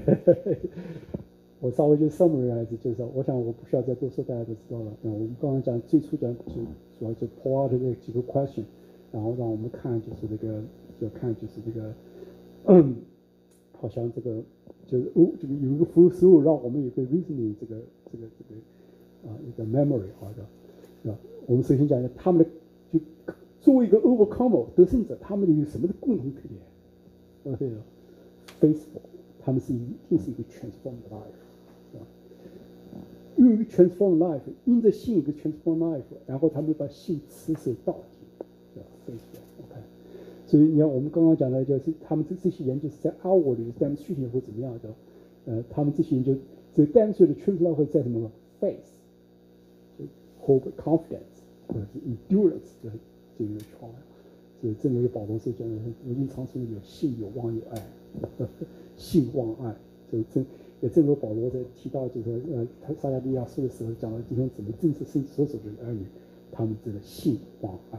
我稍微就 summarize 介绍，我想我不需要再多说，大家都知道了。我们刚刚讲最初讲主要就 pull out 这几个 question， 然后让我们看就是这个，好像这个就是这个有一个服务食物，让我们有个 reasoning 这个一个 memory 好的，是吧？我们首先讲一下他们的，就作为一个 overcomer 得胜者，他们的有什么的共同特点？对了 ，faithful， 他们一定是一个 transformed life。用一个 transform life， 因着信一个 transform life， 然后他们把信持守到底，对吧 ？OK， 所以你看我们刚刚讲的，就是他们这些人就是在 outward 的 demonstration 会怎么样的？他们这些人就这 demonstrate 的 transform 会在什么 faith， 就 hope confidence 或者是 endurance 这个 trial， 所以正如保罗所讲的，如今常说有信有望有爱，信望爱，也正如保罗在提到，就是他撒加利亚书的时候讲了今天怎么正是圣所属的儿女，他们这个信望爱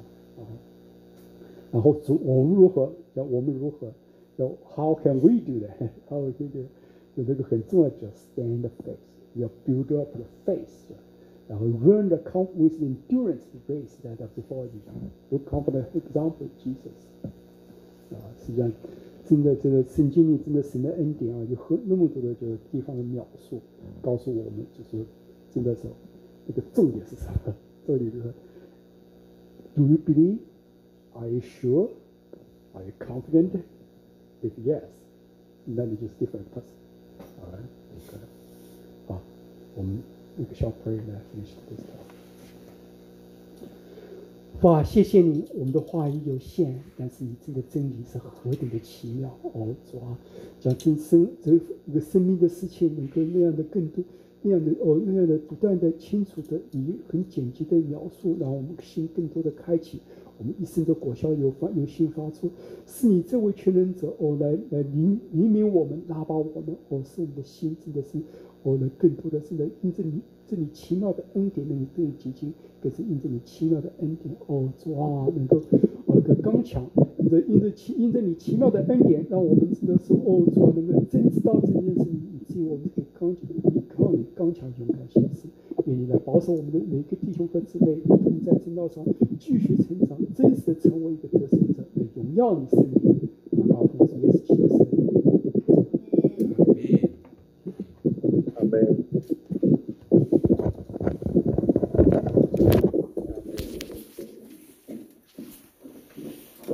然后我们如何？要 How can we do that？ How we do that？ 就这个很重要，叫 stand the faith， 要 build up the faith， 然后 run the with endurance the race that before you， look for the example of Jesus。实际上。真的，这个圣经里真的神的恩典啊，有那么多的就是地方的描述，告诉我们就是真的是那个重点是什么？重点就是 ，Do you believe? Are you sure? Are you confident? If yes, then it is different person. Alright, okay. 好，我们一个小 prayer 来 finish this talk。哇，谢谢你，我们的话语有限，但是你这个真理是何等的奇妙哦！主啊，将这一个生命的事情能够那样的更多，那样的不断的清楚的以很简洁的描述，让我们心更多的开启，我们一生的果效有心发出，是你这位全能者哦，来领领我们，拉拔我们哦，使我们的心真的是哦，能更多的是能因着你这里奇妙的恩典，能够更洁净。更是因着你奇妙的恩典，哦，主啊，能够刚强，因着你奇妙的恩典，让我们真的是哦，主啊，能够真知道真认识你，以至于我们可以依靠你刚强勇敢行事。愿你来保守我们的每一个弟兄和姊妹，一同在正道上继续成长，真实的成为一个得胜者，来荣耀你圣名。